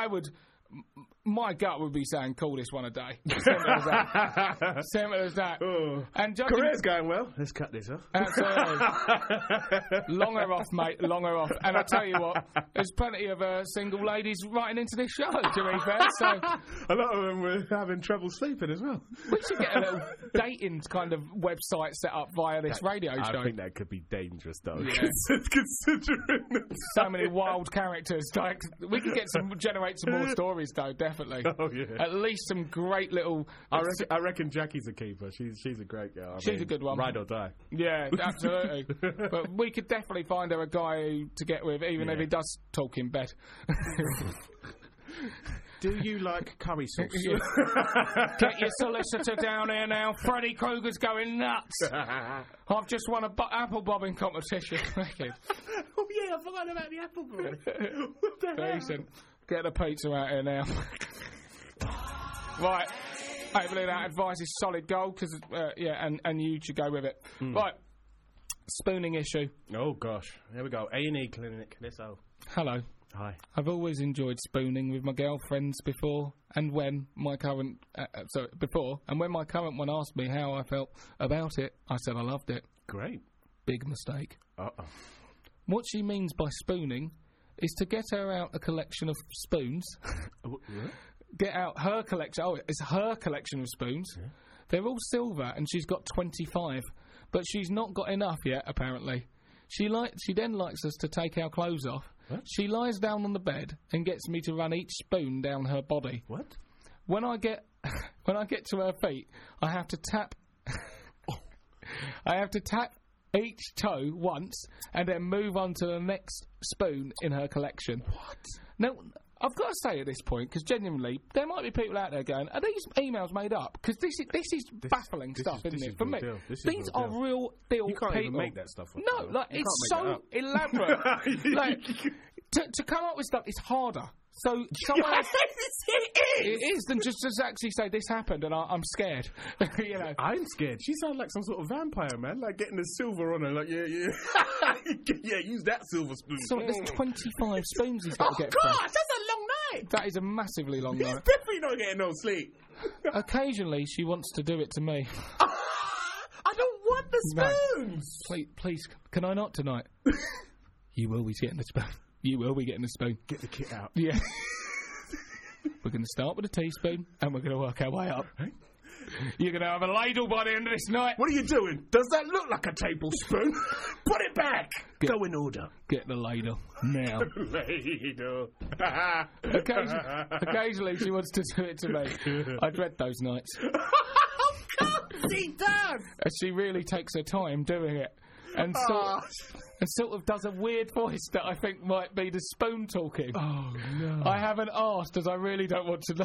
My gut would be saying, call this one a day. Simple as that. Simple as that. Oh. And career's going well. Let's cut this off. Absolutely. Longer off, mate. Longer off. And I tell you what, there's plenty of single ladies writing into this show, to be fair. So a lot of them were having trouble sleeping as well. We should get a little dating kind of website set up via this radio show. I think that could be dangerous, though. Yeah. Considering so many wild characters. Like, we could generate some more stories, though, definitely. Oh, yeah. At least some great little... I reckon Jackie's a keeper. She's a great girl. She's a good one. Ride or die. Yeah, absolutely. But we could definitely find her a guy to get with, even if he does talk in bed. Do you like curry sauce? Get your solicitor down here now. Freddy Krueger's going nuts. I've just won a apple bobbing competition. Oh, yeah, I forgot about the apple bobbing. What the hell? Decent. Get the pizza out here now. Right. Hopefully that advice is solid gold, because, and you should go with it. Right. Spooning issue. Oh, gosh. Here we go. A&E clinic. Let's go. Hello. Hi. I've always enjoyed spooning with my girlfriends before, and when my current one asked me how I felt about it, I said I loved it. Great. Big mistake. Uh-oh. What she means by spooning is to get her out a collection of spoons. Get out her collection. Oh, it's her collection of spoons. Yeah. They're all silver, and she's got 25, but she's not got enough yet, apparently. She then likes us to take our clothes off. What? She lies down on the bed and gets me to run each spoon down her body. What? When I get to her feet, I have to tap. I have to tap each toe once and then move on to the next spoon in her collection. What? Now, I've got to say at this point, because genuinely, there might be people out there going, are these emails made up? Because this is baffling stuff, isn't it? For me, these are real deal. You can't people. even make that stuff up. No, like, it's so elaborate. Like, to come up with stuff is harder. So someone else, it is than just actually say this happened and I'm scared. I'm scared. She sounds like some sort of vampire, man. Like getting the silver on her. Like yeah, use that silver spoon. So there's 25 spoons he's got to get. Oh gosh, that's a long night. That is a massively long night. He's definitely not getting no sleep. Occasionally, she wants to do it to me. I don't want the spoons. No. Please, can I not tonight? You will be getting the spoon. You will be getting a spoon. Get the kit out. Yeah. We're going to start with a teaspoon, and we're going to work our way up. Hey? You're going to have a ladle by the end of this night. What are you doing? Does that look like a tablespoon? Put it back. Go in order. Get the ladle now. Ladle. Occasionally she wants to do it to me. I dread those nights. She does. And she really takes her time doing it. And sort of does a weird voice that I think might be the spoon talking. Oh, no. I haven't asked, as I really don't want to know.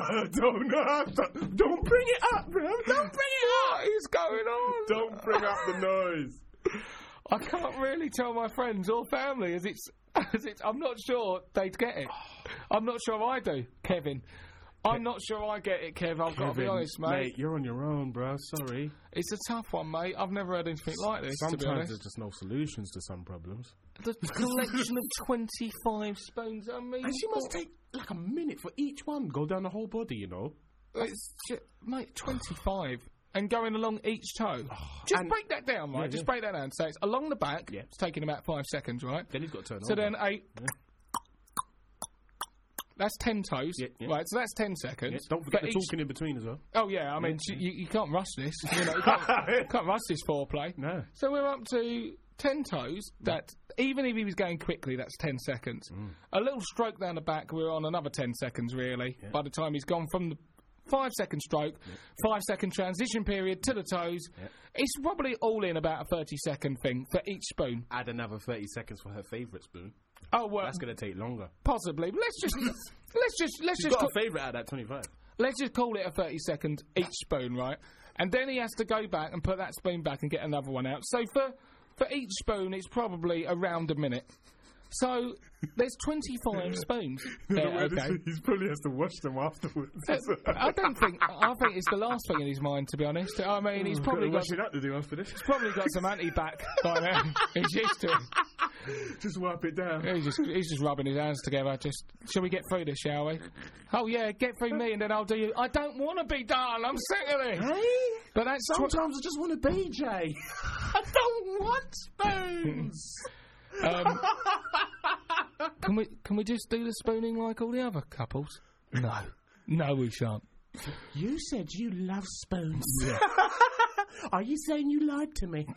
Don't bring it up, bro. Don't bring it up. What is going on? Don't bring up the noise. I can't really tell my friends or family as it's I'm not sure they'd get it. I'm not sure I do, Kevin. I'm not sure I get it, Kev. I've got to be honest, mate. You're on your own, bro. Sorry. It's a tough one, mate. I've never heard anything like this, Sometimes to be honest. there's just no solutions to some problems. The collection of 25 spoons, I mean... And she must take, like, a minute for each one. Go down the whole body, you know? Mate, 25. And going along each toe. Just break that down, right? Just break that down. So it's along the back. Yeah. It's taking about 5 seconds, right? Then he's got to turn So then 8... Yeah. That's 10 toes, right? So that's 10 seconds. Yeah, don't forget the talking in between as well. Oh yeah, I mean you can't rush this. You can't rush this foreplay. No. So we're up to 10 toes, that even if he was going quickly, that's 10 seconds. A little stroke down the back, we're on another 10 seconds, really. Yeah. By the time he's gone from the 5-second stroke, 5-second transition period to the toes, it's probably all in about a 30-second thing for each spoon. Add another 30 seconds for her favourite spoon. Oh, well, that's going to take longer. Possibly. But let's just got a favourite out of that 25. Let's just call it a 30-second each spoon, right? And then he has to go back and put that spoon back and get another one out. So for each spoon, it's probably around a minute. So there's 25 spoons. Yeah, he probably has to wash them afterwards. I think it's the last thing in his mind, to be honest. I mean, he's probably got washing up to do after this. He's probably got some anti-bac by now. He's used to it. Just wipe it down. He's just rubbing his hands together. Shall we get through this, shall we? Oh yeah, get through me, and then I'll do you. I don't want to be done. I'm sick of it. Hey, but that's sometimes I just want to be, Jay. I don't want spoons. Can we just do the spooning like all the other couples? No, we shan't. You said you love spoons. Yeah. Are you saying you lied to me?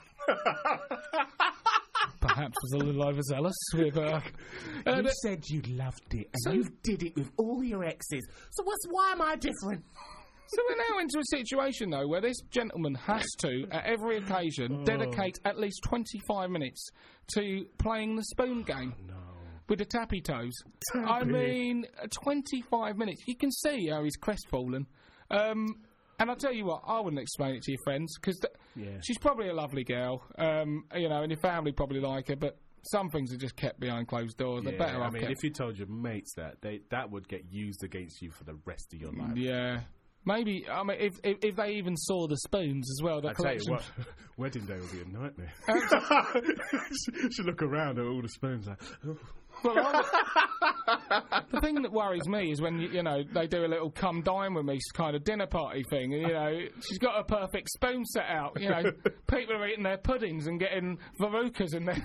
Perhaps was a little overzealous with. You said you loved it, and you did it with all your exes. So why am I different? So we're now into a situation, though, where this gentleman has to, at every occasion, dedicate at least 25 minutes to playing the spoon game. No. With the tappy toes. I mean, 25 minutes. You can see how he's crestfallen. And I'll tell you what, I wouldn't explain it to your friends, because she's probably a lovely girl, and your family probably like her, but some things are just kept behind closed doors. They're better off kept. If you told your mates that would get used against you for the rest of your life. Yeah. Maybe, I mean, if they even saw the spoons as well, the collection. I tell you what, wedding day will be a nightmare. Should look around at all the spoons like, oh. Well, the thing that worries me is when, they do a little come dine with me kind of dinner party thing. She's got a perfect spoon set out. People are eating their puddings and getting verrucas in their...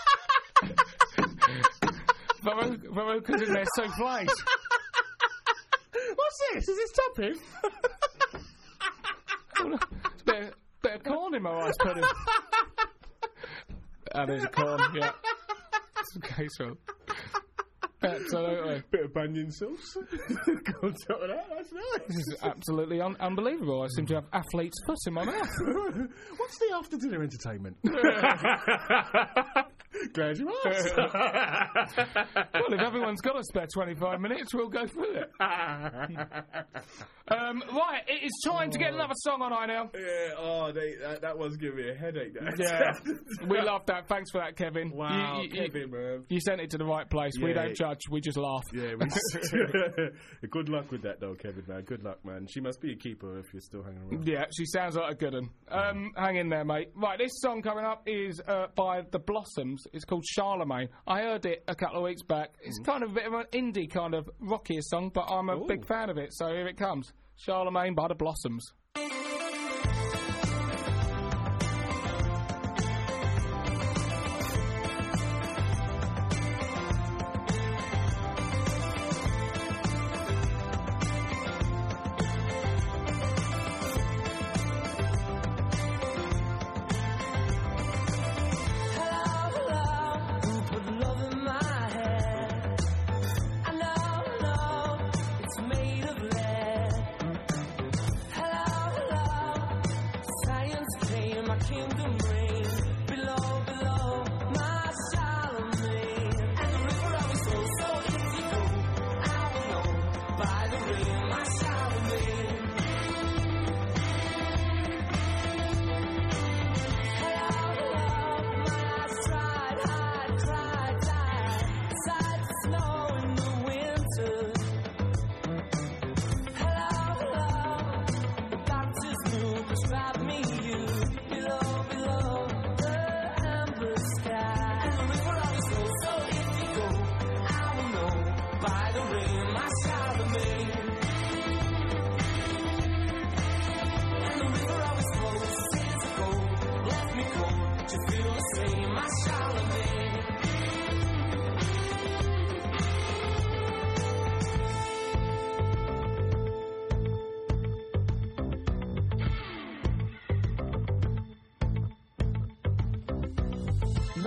verrucas in their soufflés. What's this? Is this topping? It's a bit of corn in my rice pudding. There's a corn, yeah. Okay, so... Absolutely. Bit of bunion sauce. Go on top of that, that's nice. This is absolutely unbelievable. I seem to have athlete's foot in my mouth. What's the after-dinner entertainment? Glad you asked. Well, if everyone's got a spare 25 minutes, we'll go through it. Right, it is time to get another song on now. Yeah, that one's giving me a headache. Yeah, we love that. Thanks for that, Kevin. Wow, Kevin, man. You sent it to the right place. Yeah, we don't judge, we just laugh. Yeah, good luck with that, though, Kevin, man. Good luck, man. She must be a keeper if you're still hanging around. Yeah, she sounds like a good one. Hang in there, mate. Right, this song coming up is by The Blossoms. It's called Charlemagne. I heard it a couple of weeks back. It's kind of a bit of an indie kind of rockier song, but I'm a big fan of it, so here it comes. Charlemagne by The Blossoms. Hello,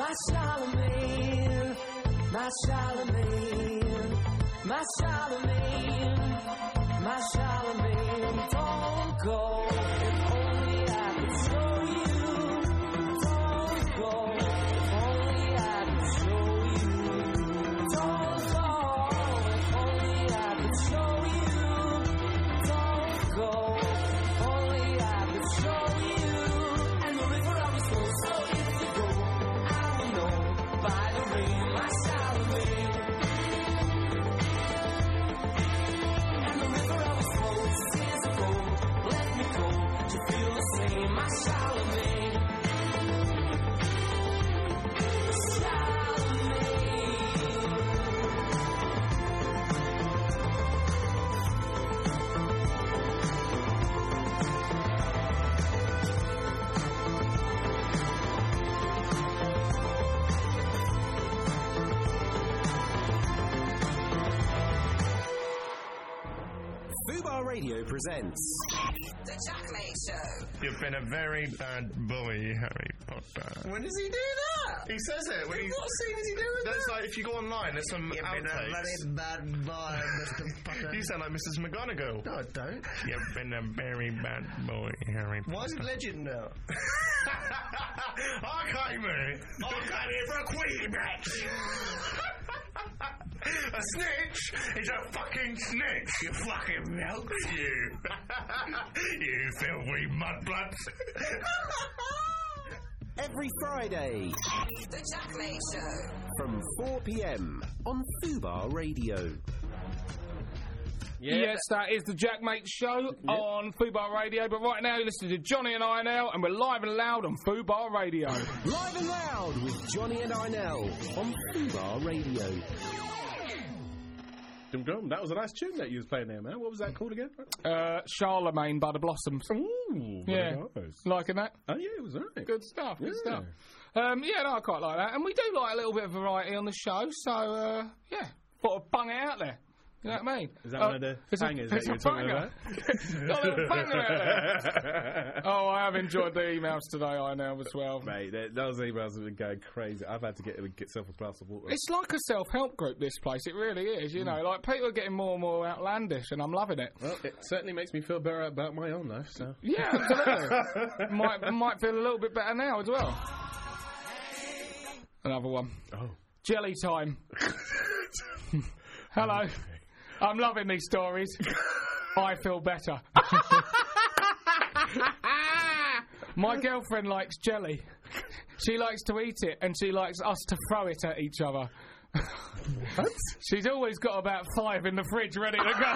My Charlemagne, my Charlemagne, my Charlemagne, my Charlemagne, don't go. If only I could show you. Don't go. If only I could show you. Don't go. If only I could show you. Don't go. If only I could show you. And the river always flows, so if you go, I will know by the rain, my Charlemagne. And the river always flows, tears of gold. Let me go to feel the same, my Charlemagne. Fubar Radio presents The Jack Mate Show. You've been a very bad boy, Harry Potter. When does he do that? He says it. When What scene is he doing with That's that? like, if you go online, there's some You've been a outtakes. very bad boy, Mr. Potter. You sound like Mrs. McGonagall. No, I don't. You've been a very bad boy, Harry Potter. Why is it legend now? I came here for a queen match. A snitch is a fucking snitch, you fucking milk, you. You filthy mudbloods. every Friday The Jack Mate Show. from 4 p.m. on Fubar Radio. Yes, that is the Jack Mate Show on Fubar Radio. But right now, you're listening to Johnny and INL, and we're live and loud on Fubar Radio. Live and loud with Johnny and INL on Fubar Radio. That was a nice tune that you was playing there, man. What was that called again? Charlemagne by the Blossoms. Ooh, yeah, nice. Liking that? Oh yeah, it was right. Good stuff. Good Yeah. stuff. Yeah, no, I quite like that, and we do like a little bit of variety on the show. So yeah, thought I'd bung it out there. You know what I mean? Is that one of the bangers that you were talking about? Got a little banger out there. Oh, I have enjoyed the emails today, I know as well. Mate, those emails have been going crazy. I've had to get myself a glass of water. It's like a self-help group, this place. It really is, you know. Like, people are getting more and more outlandish, and I'm loving it. Well, it certainly makes me feel better about my own life, so... Yeah, absolutely. might feel a little bit better now as well. Another one. Oh. Jelly time. Hello. I'm loving these stories. I feel better. My girlfriend likes jelly. She likes to eat it, and she likes us to throw it at each other. What? She's always got about 5 in the fridge ready to go.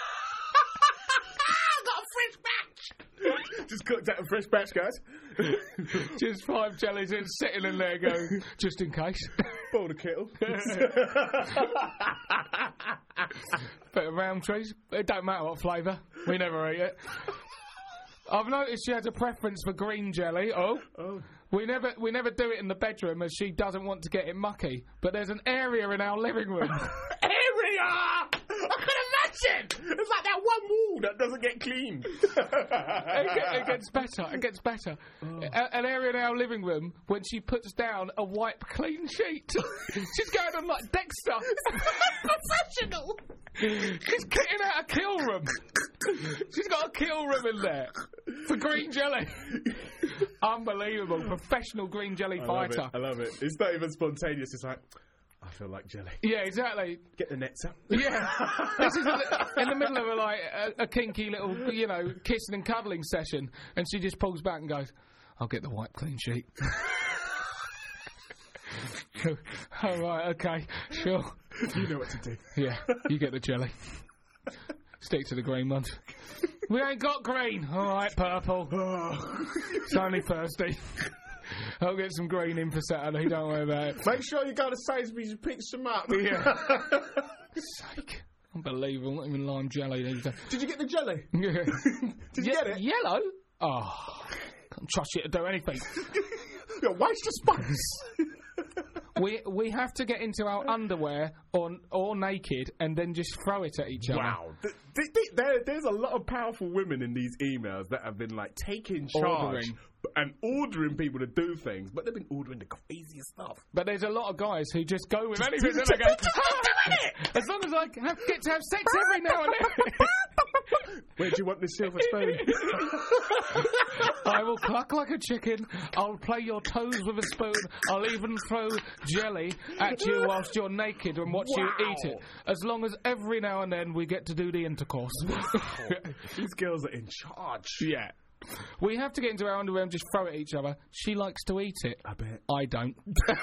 Got a fresh batch. Just cooked out a fresh batch, guys. Just 5 jellies in, sitting in there going, just in case. Boil the kettle. Bit of round trees. It don't matter what flavour. We never eat it. I've noticed she has a preference for green jelly. Oh. We never do it in the bedroom as she doesn't want to get it mucky. But there's an area in our living room. Area! I can imagine! It's like that one wall that doesn't get cleaned. It gets better. It gets better. An area in our living room when she puts down a wipe clean sheet. She's going on like Dexter. Professional. She's kitting out a kill room. She's got a kill room in there for green jelly. Unbelievable. Professional green jelly fighter. I love it. It's not even spontaneous. It's like, I feel like jelly. Yeah, exactly. Get the nets up. Yeah. This is in the middle of a kinky little, kissing and cuddling session, and she just pulls back and goes, I'll get the wipe clean sheet. All right, okay, sure. You know what to do. Yeah, you get the jelly. Stick to the green ones. We ain't got green. All right, purple. It's only Thursday. I'll get some green in for Saturday, don't worry about it. Make sure you go to Sainsbury's and pick some up. Yeah. Sake. Unbelievable, not even lime jelly these days. Did you get the jelly? Yeah. Did you get it? Yellow? Oh, can't trust you to do anything. You're a waste of space. We have to get into our underwear or naked and then just throw it at each other. Wow. There's a lot of powerful women in these emails that have been like taking charge and ordering people to do things, but they've been ordering the craziest stuff. But there's a lot of guys who just go with anything and they go, as long as I get to have sex every now and then. Where do you want this silver spoon? I will cluck like a chicken. I'll play your toes with a spoon. I'll even throw jelly at you whilst you're naked and watch you eat it. As long as every now and then we get to do the intercourse. These girls are in charge. Yeah. We have to get into our underwear and just throw it at each other. She likes to eat it. I bet. I don't.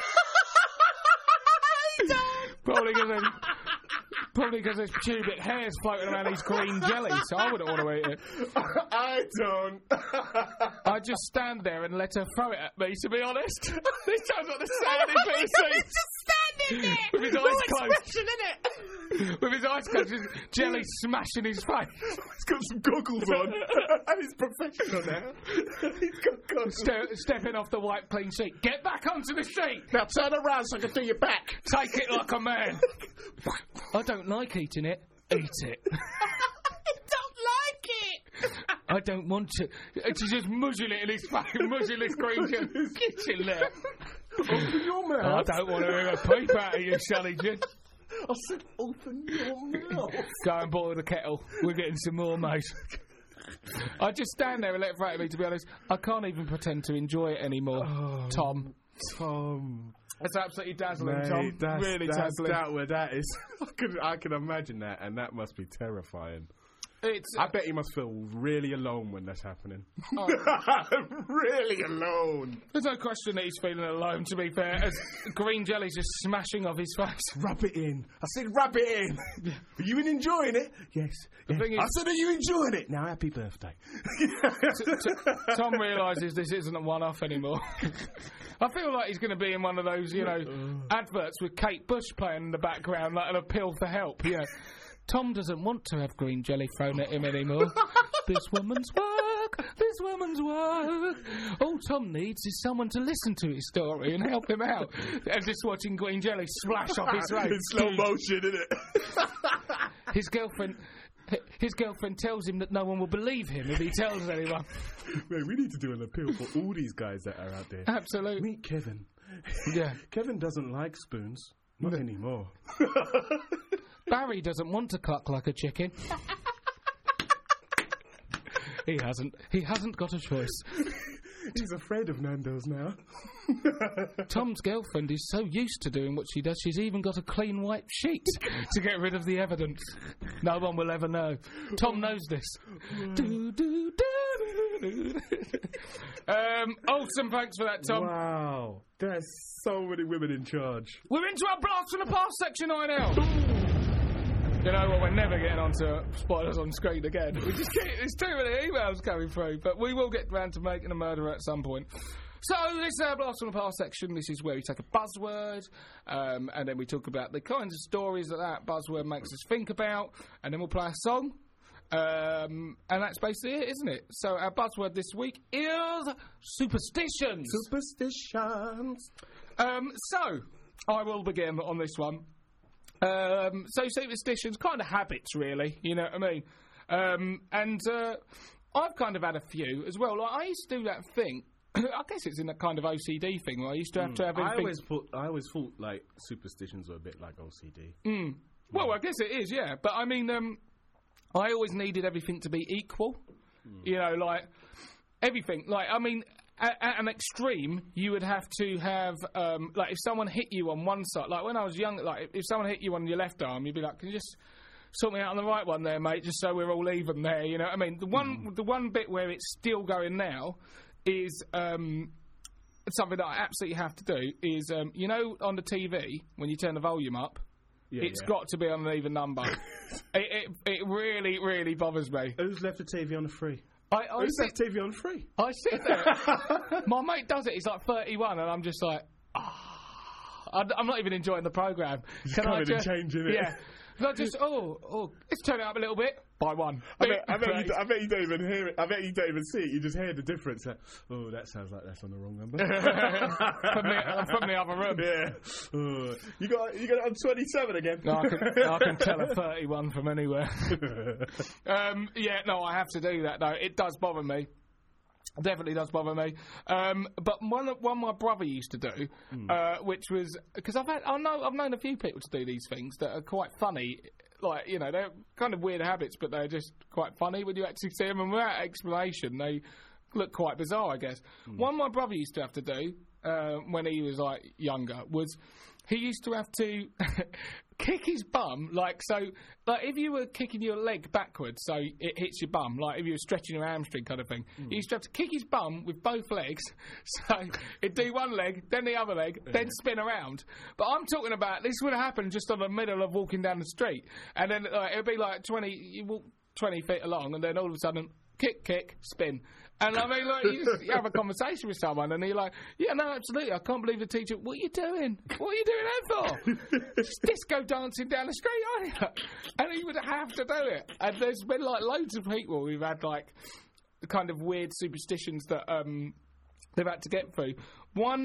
Probably because there's pubic hairs floating around these green jellies, so I wouldn't want to eat it. I don't. I just stand there and let her throw it at me, to be honest. This sounds like the saddest bit of scene. Just standing there. With his eyes closed. With his eyes closed, his jelly smashing his face. He's got some goggles on. He's professional now. He's got goggles. Stepping off the white clean sheet. Get back onto the sheet. Now turn around so I can see your back. Take it like a man. I don't like eating it. Eat it. I don't like it. I don't want to. She's just muzzling it in his fucking muzzling his green jelly. Get in there. Open your mouth. I don't want to hear a peep out of you, Sally Jim. I said open your mouth. Go and boil the kettle. We're getting some more, mate. I just stand there and let it frighten me, to be honest. I can't even pretend to enjoy it anymore. Oh, Tom. It's absolutely dazzling, mate, Tom. Really dazzling. That is. I can imagine that, and that must be terrifying. I bet he must feel really alone when that's happening. Oh. Really alone. There's no question that he's feeling alone, to be fair, as green jelly's just smashing off his face. Rub it in. I said rub it in. Yeah. Are you enjoying it? Yes. The thing is, I said, are you enjoying it? Now, happy birthday. Tom realises this isn't a one-off anymore. I feel like he's going to be in one of those, adverts with Kate Bush playing in the background, like an appeal for help, Tom doesn't want to have green jelly thrown at him anymore. This woman's work. All Tom needs is someone to listen to his story and help him out. And just watching green jelly splash off his face. In slow motion, isn't it? His girlfriend tells him that no one will believe him if he tells anyone. Man, we need to do an appeal for all these guys that are out there. Absolutely. Meet Kevin. Yeah. Kevin doesn't like spoons. Not anymore. Barry doesn't want to cluck like a chicken. He hasn't got a choice. He's afraid of Nando's now. Tom's girlfriend is so used to doing what she does, she's even got a clean white sheet to get rid of the evidence. No one will ever know. Tom knows this. Awesome, thanks for that, Tom. Wow. There's so many women in charge. We're into our Blast from the Past section right now. You know what, we're never getting onto spoilers on screen again. There's too many emails coming through, but we will get round to making a murderer at some point. So this is our Blast from the Past section. This is where we take a buzzword, and then we talk about the kinds of stories that buzzword makes us think about, and then we'll play a song. And that's basically it, isn't it? So our buzzword this week is superstitions. Superstitions. So I will begin on this one. So superstitions, kind of habits, really. You know what I mean? I've kind of had a few as well. Like I used to do that thing. I guess it's in that kind of OCD thing where I used to have to have everything. I always thought like superstitions were a bit like OCD. Well, I guess it is, yeah. But I mean, I always needed everything to be equal. You know, like everything. Like I mean, at an extreme, you would have to have like if someone hit you on one side. Like when I was young, like if someone hit you on your left arm, you'd be like, "Can you just sort me out on the right one there, mate? Just so we're all even there." You know what I mean? The one bit where it's still going now is something that I absolutely have to do is you know on the TV when you turn the volume up. It's got to be on an even number. It really, really bothers me. Who's left the TV on the free? Who's left TV on free? I sit there. My mate does it. He's like 31, and I'm just like, I'm not even enjoying the programme. Can I just changing it? Yeah. I just, let's turn it up a little bit. by one. I bet you don't even hear it. I bet you don't even see it. You just hear the difference. Oh, that sounds like that's on the wrong number. from the other room. Yeah. Oh, you got it on 27 again. No, I can tell a 31 from anywhere. I have to do that though. It does bother me. Definitely does bother me. But one my brother used to do, which was because I've known a few people to do these things that are quite funny. Like, you know, they're kind of weird habits, but they're just quite funny when you actually see them. And without explanation, they look quite bizarre, I guess. One my brother used to have to do when he was like younger was he used to have to kick his bum, like if you were kicking your leg backwards so it hits your bum, like if you were stretching your hamstring kind of thing, he used to have to kick his bum with both legs, so it'd do one leg, then the other leg, then spin around. But I'm talking about, this would have happened just on the middle of walking down the street, and then it would be like 20 feet along, and then all of a sudden, kick, spin. And I mean, like, you have a conversation with someone, and you're like, yeah, no, absolutely, I can't believe the teacher, what are you doing? What are you doing that for? Just disco dancing down the street, aren't you? And he would have to do it. And there's been, like, loads of people who've had, like, kind of weird superstitions that they've had to get through. One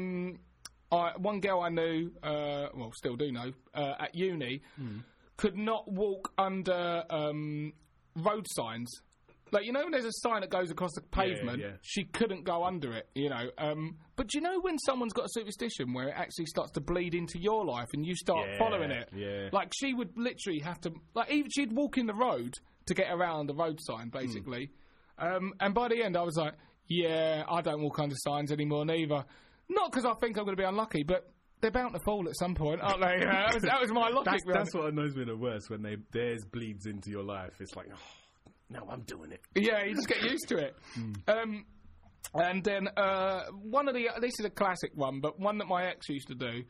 girl I knew, well, still do know, at uni, could not walk under road signs. Like, you know when there's a sign that goes across the pavement, she couldn't go under it, you know. But do you know when someone's got a superstition where it actually starts to bleed into your life and you start following it? Yeah. Like, she would literally have to... Like, even she'd walk in the road to get around the road sign, basically. And by the end, I was like, yeah, I don't walk under signs anymore, neither. Not because I think I'm going to be unlucky, but... They're bound to fall at some point, aren't they? That was my logic. That's what annoys me the worst, when theirs bleeds into your life. It's like... Oh. No, I'm doing it. Yeah, you just get used to it. And then this is a classic one, but one that my ex used to do,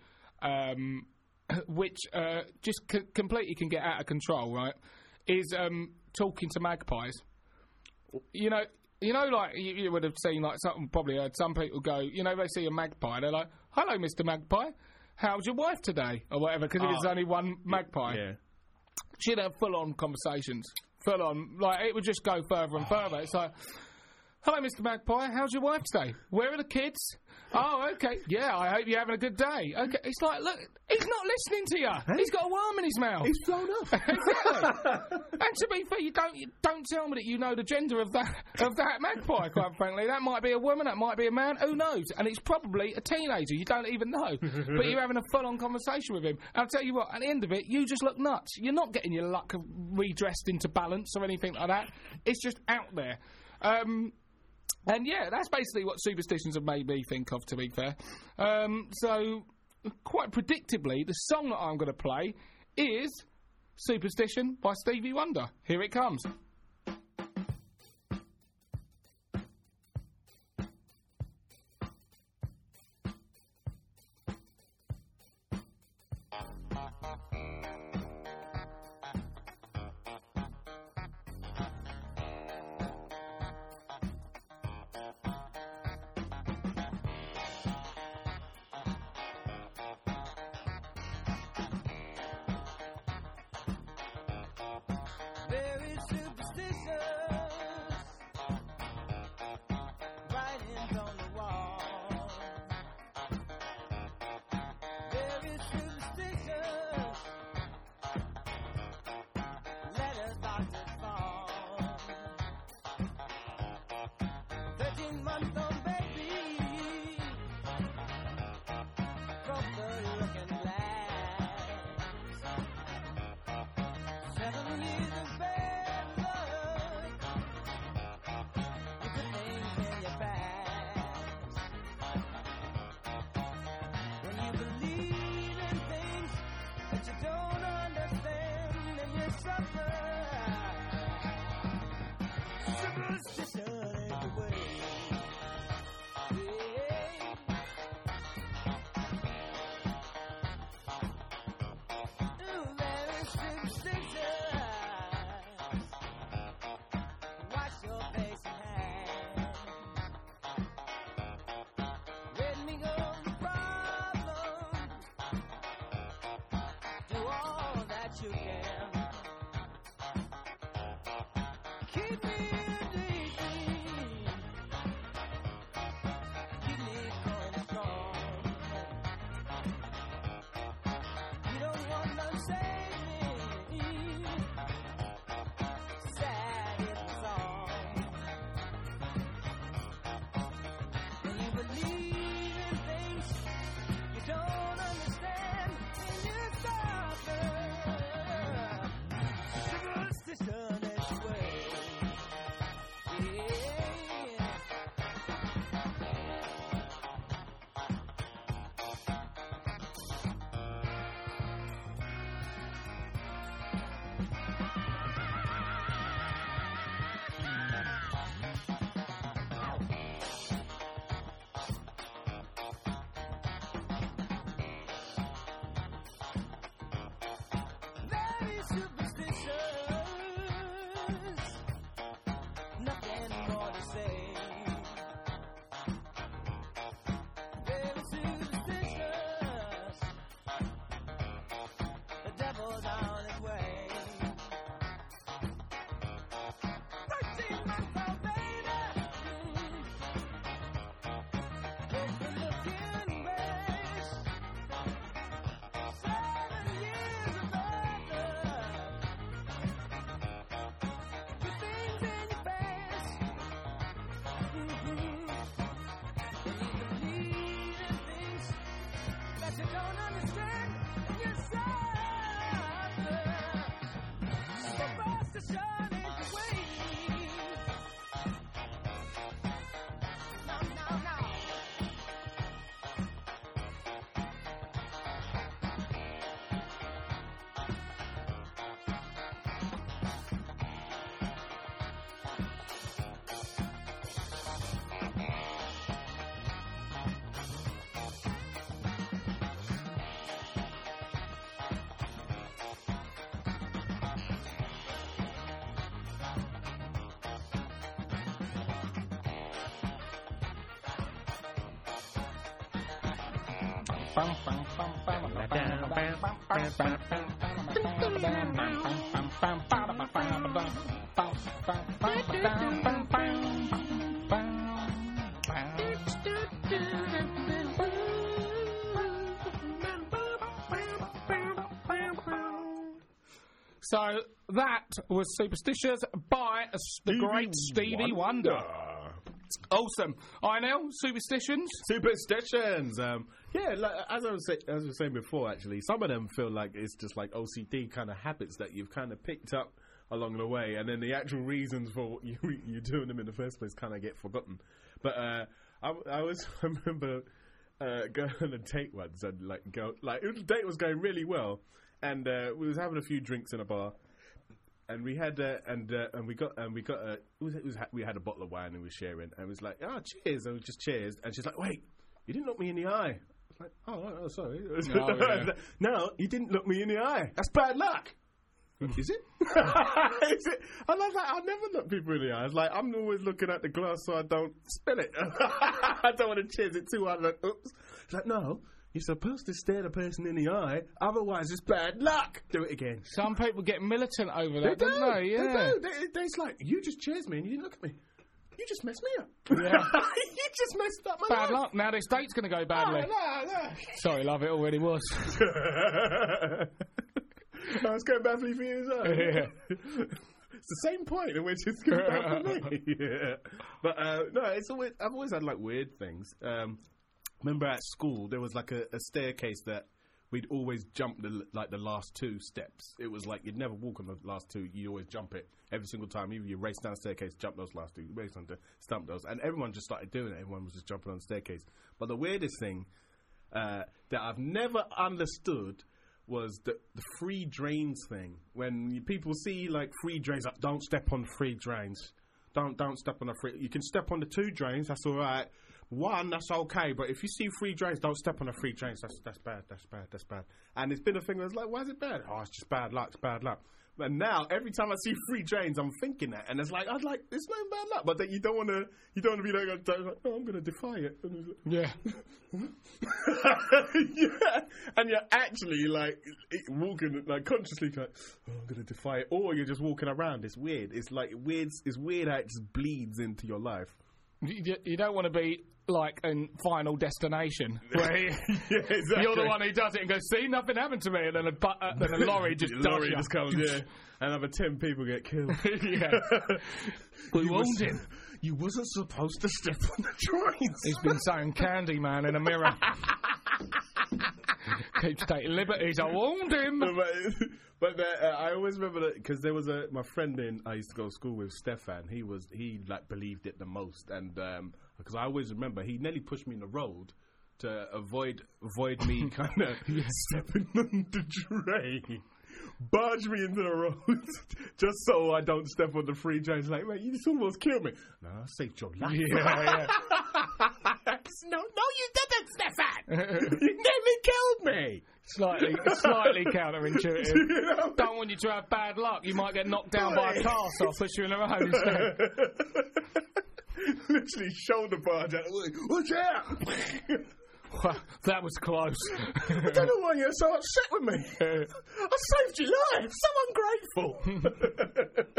which just completely can get out of control, right, is talking to magpies. You know, like, you would have seen, like, probably heard some people go, you know, they see a magpie, they're like, hello, Mr. Magpie, how's your wife today? Or whatever, because there's only one magpie. Yeah. She'd have full-on conversations. Full on, like, it would just go further and further. It's like, hello, Mr. Magpie, how's your wife today? Where are the kids? Oh, okay, yeah, I hope you're having a good day. Okay, it's like, look, he's not listening to you. Hey? He's got a worm in his mouth. He's flown off. Exactly. And to be fair, you don't tell me that you know the gender of that magpie. Quite frankly, that might be a woman, that might be a man. Who knows? And it's probably a teenager. You don't even know. But you're having a full-on conversation with him. And I'll tell you what, at the end of it, you just look nuts. You're not getting your luck redressed into balance or anything like that. It's just out there. And yeah, that's basically what superstitions have made me think of, to be fair. So, quite predictably, the song that I'm going to play is Superstition by Stevie Wonder. Here it comes. So that was Superstitious by the great Stevie Wonder. Awesome. INL, superstitions? Superstitions. Yeah, like, as I was saying before, actually, some of them feel like it's just like OCD kind of habits that you've kind of picked up along the way, and then the actual reasons for you doing them in the first place kind of get forgotten. But I remember going on a date once, and the date was going really well, and we was having a few drinks in a bar. And we had we had a bottle of wine and we were sharing, and it was like, oh, cheers, and we just cheers, and she's like, wait, you didn't look me in the eye. I was like, oh sorry. No, you didn't look me in the eye. That's bad luck. Is it? Is it? I was like, I never look people in the eye. I was like, I'm always looking at the glass so I don't spill it. I don't want to cheers it too hard. Like, oops. It's like, no. You're supposed to stare the person in the eye, otherwise it's bad luck. Do it again. Some people get militant over that, don't they? Yeah. They do. It's like, you just cheers me and you didn't look at me. You just messed me up. Yeah. You just messed up my life. Bad luck. Now this date's going to go badly. No. Sorry, love, it already was. It's going badly for you as well. Yeah. It's the same point in which it's going bad for me. Yeah. But, no, I've always had, like, weird things. Remember at school, there was like a staircase that we'd always jump the last two steps. It was like you'd never walk on the last two, you'd always jump it every single time. Even you race down the staircase, jump those last two, race on to stump those. And everyone just started doing it. Everyone was just jumping on the staircase. But the weirdest thing that I've never understood was the free drains thing. When people see like free drains, like, don't step on free drains. Don't step on the free. You can step on the two drains, that's all right. One, that's okay, but if you see free drains, don't step on the free drains. That's bad. And it's been a thing that's like, why is it bad? Oh, it's just bad luck. It's bad luck. But now, every time I see free drains, I'm thinking that, and it's like, it's no bad luck. But then you don't want to be like, oh, I'm going to defy it. Yeah. Yeah. And you're actually like walking, like consciously, like, oh, I'm going to defy it, or you're just walking around. It's weird. It's like weird. It's weird how it just bleeds into your life. You don't want to be like in Final Destination, where exactly. You're the one who does it and goes, see, nothing happened to me, and then a lorry just comes, yeah, and another 10 people get killed. Yeah. We warned him. You wasn't supposed to step on the trains. He's been saying Candyman in a mirror. Keeps taking liberties. I warned him. But I always remember that because there was my friend I used to go to school with, Stefan. He like believed it the most, and because I always remember he nearly pushed me in the road to avoid me kind of stepping on the drain. Barge me into the road just so I don't step on the free drains. Like, mate, you just almost killed me. No, I saved your life. Yeah. No, you didn't, Stefan. You nearly killed me. Slightly counterintuitive. You know? Don't want you to have bad luck. You might get knocked down by a car, so I'll push you in the road instead. Literally shoulder barge out. Watch out! Well, that was close. I don't know why you're so upset with me. I saved your life. So ungrateful.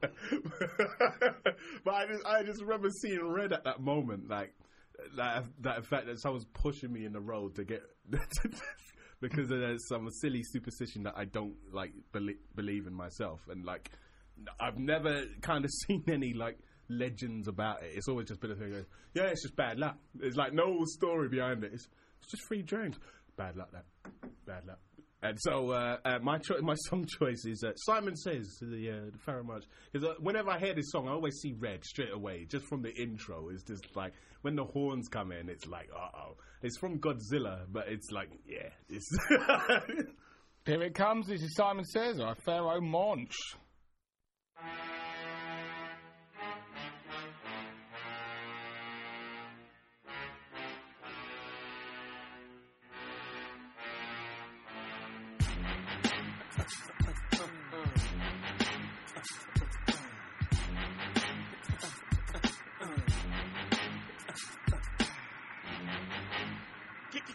But I just remember seeing red at that moment, like that fact that someone's pushing me in the road to get because there's some silly superstition that I don't like believe in myself, and like I've never kind of seen any like legends about it. It's always just been a thing. Yeah, it's just bad luck. There's like no story behind it. It's just free drains. Bad luck. Bad luck. And so my song choice is Simon Says, the Pharoah Monch. Because whenever I hear this song, I always see red straight away, just from the intro. It's just like, when the horns come in, it's like, uh-oh. It's from Godzilla, but it's like, yeah. It's Here it comes. This is Simon Says, or Pharoah Monch.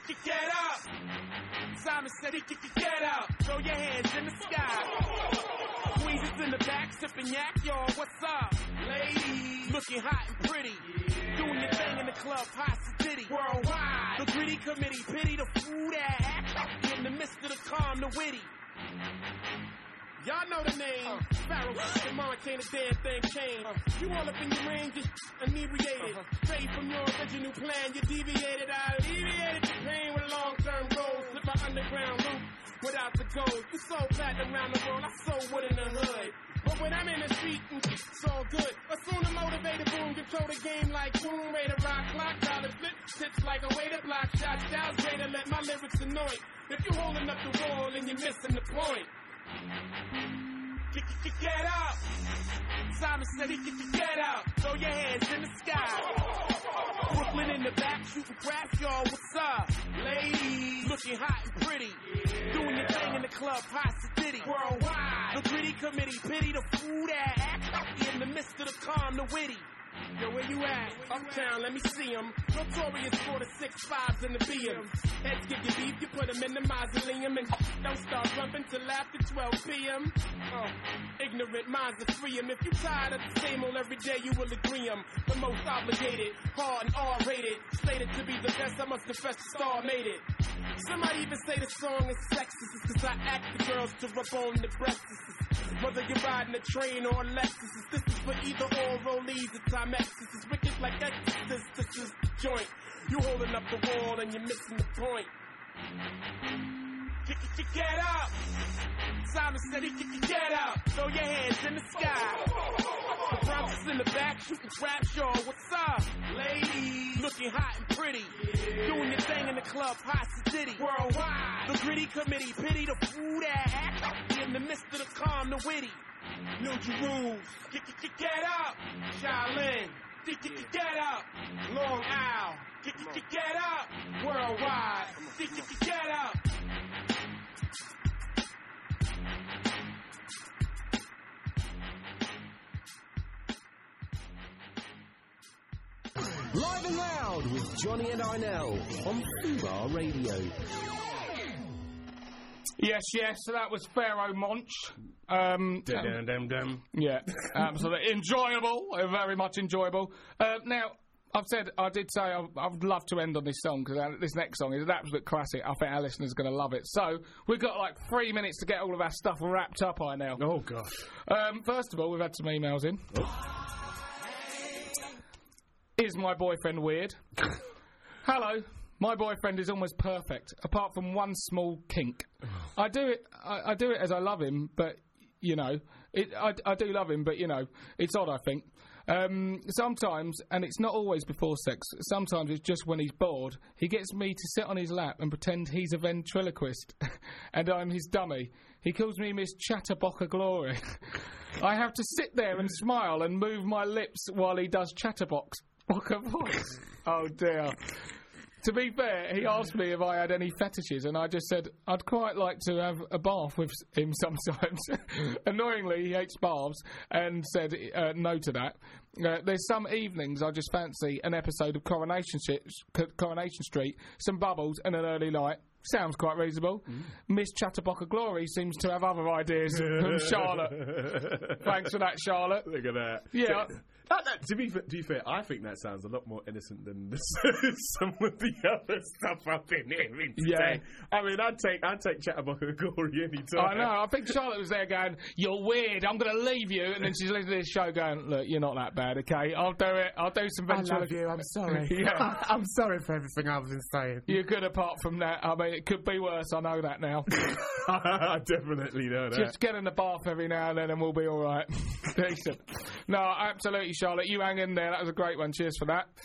Get up. Simon said, get up. Throw your hands in the sky. Queens in the back, sipping yak, y'all. What's up? Ladies, looking hot and pretty. Doing your thing in the club, hot city. Worldwide. The gritty committee, pity the fool that act. In the midst of the calm, the witty. Y'all know the name. Pharaoh, the mama can't a damn thing change. You all up in your range, just inebriated. Straight from your original plan, you deviated. I alleviated the pain with long-term goals. Slip my underground loop without the gold. You so platinum around the world, I so wood in the hood. But when I'm in the street, it's all good. But soon the motivated boom, control the game like boom. Way to rock, clock, dollar flip, sits like a way to block shots. Styles way to let my lyrics anoint. If you holding up the wall and you're missing the point. Get up. Simon said, get up. Throw your hands in the sky. Brooklyn in the back, shooting craps, y'all. What's up? Ladies, looking hot and pretty. Doing your thing in the club, hot city. Worldwide. The gritty committee, pity the fool that act. In the midst of the calm, the witty. Yo, where you at? Uptown, let me see them. Notorious for the 6'5s and the BMs. Heads give you beef, you put them in the mausoleum. And don't start jumping till after 12 p.m. Ignorant minds are free 'em. If you tired of the same old every day, you will agree 'em. The most obligated, hard and R-rated. Slated to be the best, I must confess the star made it. Somebody even say the song is sexist. It's 'cause I act the girls to rub on the breasts. Whether you're riding a train or a Lexus, this is for either or rollies. The time This is wicked like Exorcist. This is the joint. You holding up the wall and you're missing the point. Get up. Simon said, get up. Throw your hands in the sky. The Bronx is in the back, shooting craps, y'all. What's up? Ladies, looking hot and pretty. Doing your thing in the club, hot city. Worldwide. The gritty committee, pity the fool that act. In the midst of the calm, the witty. New Jerusalem. Get up. Shaolin. Get up. Long Isle. Get up. Worldwide. Get up. Live and Loud with Johnny and Arnell on Fubar Radio. Yes, so that was Pharaoh Monch. Yeah, absolutely enjoyable, very much enjoyable. Now, I did say I'd love to end on this song because this next song is an absolute classic. I think our listeners are going to love it. So we've got like 3 minutes to get all of our stuff wrapped up by now. Oh gosh. First of all, we've had some emails in. Oh. Is my boyfriend weird? Hello. My boyfriend is almost perfect, apart from one small kink. I do it as I love him, but you know, I do love him, but you know, it's odd. I think sometimes, and it's not always before sex. Sometimes it's just when he's bored. He gets me to sit on his lap and pretend he's a ventriloquist, and I'm his dummy. He calls me Miss Chatterbocker Glory. I have to sit there and smile and move my lips while he does Chatterbocker voice. Oh dear. To be fair, he asked me if I had any fetishes, and I just said I'd quite like to have a bath with him sometimes. Annoyingly, he hates baths and said no to that. There's some evenings I just fancy an episode of Coronation Street, some bubbles and an early light. Sounds quite reasonable. Miss Chatterbocker Glory seems to have other ideas from Charlotte. Thanks for that, Charlotte. Look at that. Yeah. To be fair, I think that sounds a lot more innocent than some of the other stuff I've been hearing today. Yeah. I mean, I'd take Chatterbocker Glory any time. I know. I think Charlotte was there going, "You're weird. I'm going to leave you," and then she's listening to this show going, "Look, you're not that bad, okay? I'll do it. I'll do some ventriloquism." I love you. I'm sorry. Yeah. I'm sorry for everything I've been saying. You're good apart from that. I mean, it could be worse. I know that now. I definitely know that. Just get in the bath every now and then, and we'll be all right. Decent. No, absolutely, Charlotte. You hang in there. That was a great one. Cheers for that.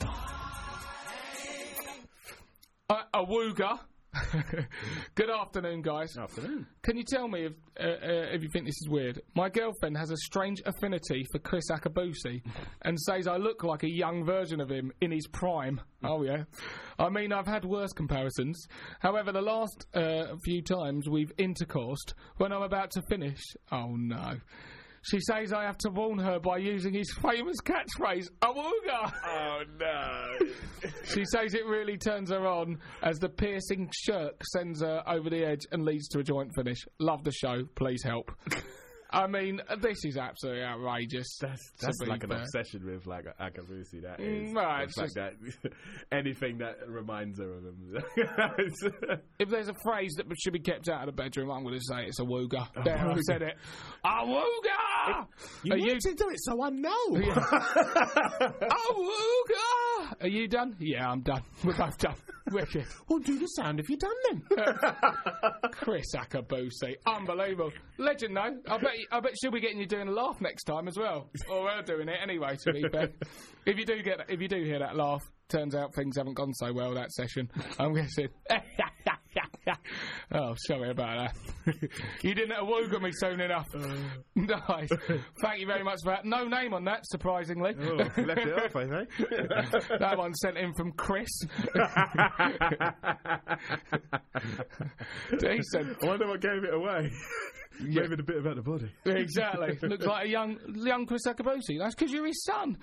A wooga. Good afternoon, guys. Afternoon. Can you tell me if you think this is weird? My girlfriend has a strange affinity for Chris Akabusi and says I look like a young version of him in his prime. Oh, yeah. I mean, I've had worse comparisons. However, the last few times we've intercoursed, when I'm about to finish... Oh, no. She says I have to warn her by using his famous catchphrase, awooga! Oh, no. She says it really turns her on as the piercing shirk sends her over the edge and leads to a joint finish. Love the show. Please help. I mean, this is absolutely outrageous. That's like an obsession with like Akabusi. That is. Right, it's like that. Anything that reminds her of him. If there's a phrase that should be kept out of the bedroom, I'm going to say it's a wooga. There, I've said it. A wooga! You need to do it so I know. A wooga! Are you done? Yeah, I'm done. We're both done. Wicked. Well, do the sound if you're done then. Chris Akabusi. Unbelievable. Legend, though. I bet she'll be getting you doing a laugh next time as well. Or we're doing it anyway, to be fair. If you do hear that laugh, turns out things haven't gone so well that session. I'm guessing. Oh, sorry about that. You didn't awooga me soon enough. Nice. Thank you very much for that. No name on that, surprisingly. Oh, left it off, I think. That one sent in from Chris. Decent. I wonder what gave it away. Gave it a bit about the body. Exactly. Looks like a young Chris Akabusi. That's because you're his son.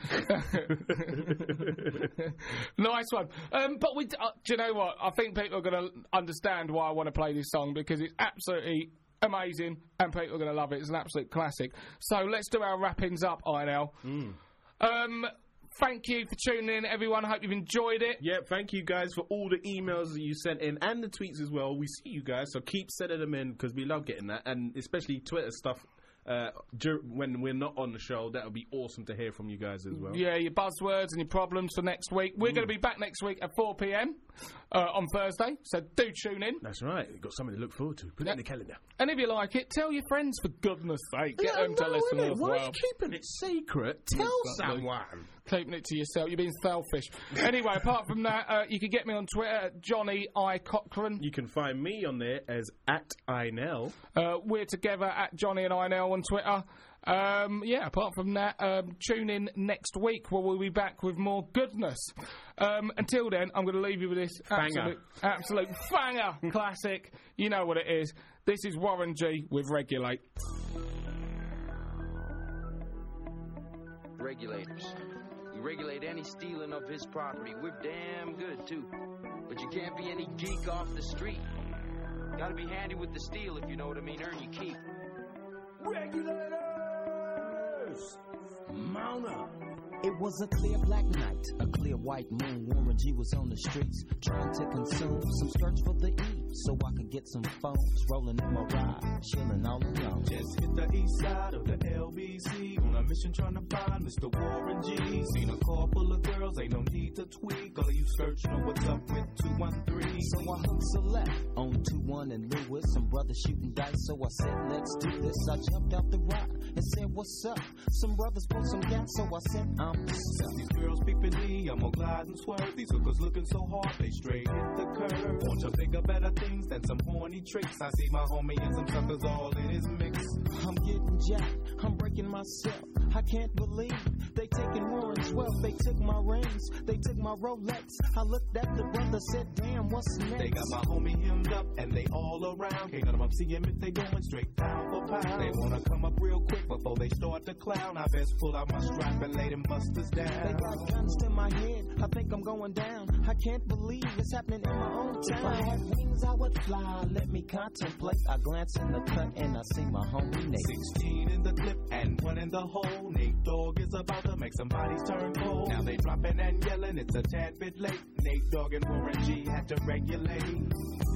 Nice one. But do you know what? I think people are going to understand why I want to play this song, because it's absolutely amazing and people are going to love it. It's an absolute classic. So let's do our wrappings up, INL. Thank you for tuning in, everyone. I hope you've enjoyed it. Yeah, thank you guys for all the emails that you sent in and the tweets as well. We see you guys, so keep sending them in because we love getting that, and especially Twitter stuff. When we're not on the show, that would be awesome to hear from you guys as well. Yeah, your buzzwords and your problems for next week. We're going to be back next week at 4 p.m. On Thursday, so do tune in. That's right. We've got something to look forward to. Put it in the calendar. And if you like it, tell your friends, for goodness sake. Get them to listen as well. Why are you keeping it secret? Tell someone. Keeping it to yourself. You're being selfish. Anyway, apart from that, you can get me on Twitter at Johnny I. Cochran. You can find me on there as @INL. We're together at Johnny and INL on Twitter. Yeah, apart from that, tune in next week where we'll be back with more goodness. Until then, I'm going to leave you with this absolute banger classic. You know what it is. This is Warren G with Regulate. Regulators. We regulate any stealing of his property. We're damn good, too. But you can't be any geek off the street. Gotta be handy with the steel, if you know what I mean. Earn your keep. Regulators! Mount up. It was a clear black night, a clear white moon. Warren G was on the streets, trying to consume some skirts for the E, so I could get some phones. Rolling in my ride, chilling all alone. Just hit the east side of the LBC, on a mission trying to find Mr. Warren G. Seen a car full of girls, ain't no need to tweak. All of you search know what's up with 213. So I hooked a left on 21 and Lewis. Some brothers shooting dice, so I said, let's do this. I jumped out the rock and said, what's up? Some brothers pulled some gas, so I said, I'm these girls peeping me, I'm gonna glide and swerve. These hookers looking so hard, they straight hit the curve. Want to bigger, better things than some horny tricks. I see my homie and some suckers all in his mix. I'm getting jacked, I'm breaking myself. I can't believe they taking Warren's wealth. They took my rings, they took my Rolex. I looked at the brother, said, damn, what's next? They got my homie hemmed up and they all around. Can't none of them see him if they going straight down for pound. They wanna come up real quick before they start to clown. I best pull out my strap and lay them busters down. They got guns to my head, I think I'm going down. I can't believe it's happening in my own town. If I had wings, I would fly, let me contemplate. I glance in the cut and I see my homie Nate. 16 in the clip and 1 in the hole. Nate Dogg is about to make some bodies turn cold. Now they dropping and yelling, it's a tad bit late. Nate Dogg and Warren G had to regulate.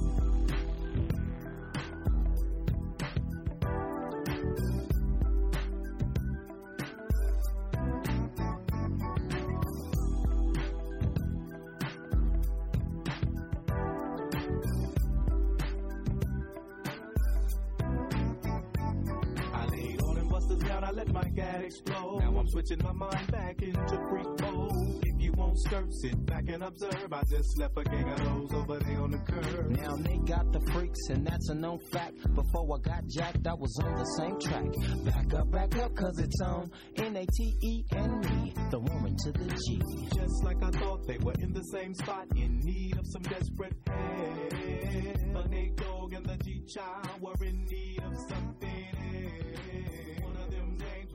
I let my gat explode. Now I'm switching my mind back into freak mode. If you won't skirt, sit back and observe. I just left a gang of those over there on the curb. Now they got the freaks, and that's a known fact. Before I got jacked, I was on the same track. Back up, cause it's on N-A-T-E and me, the Warren to the G. Just like I thought, they were in the same spot, in need of some desperate help. The Nate Dogg and the G-Child were in need of something. One of them named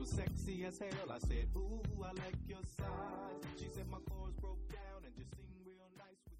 as hell. I said, ooh, I like your size. She said my chords broke down and just seemed real nice.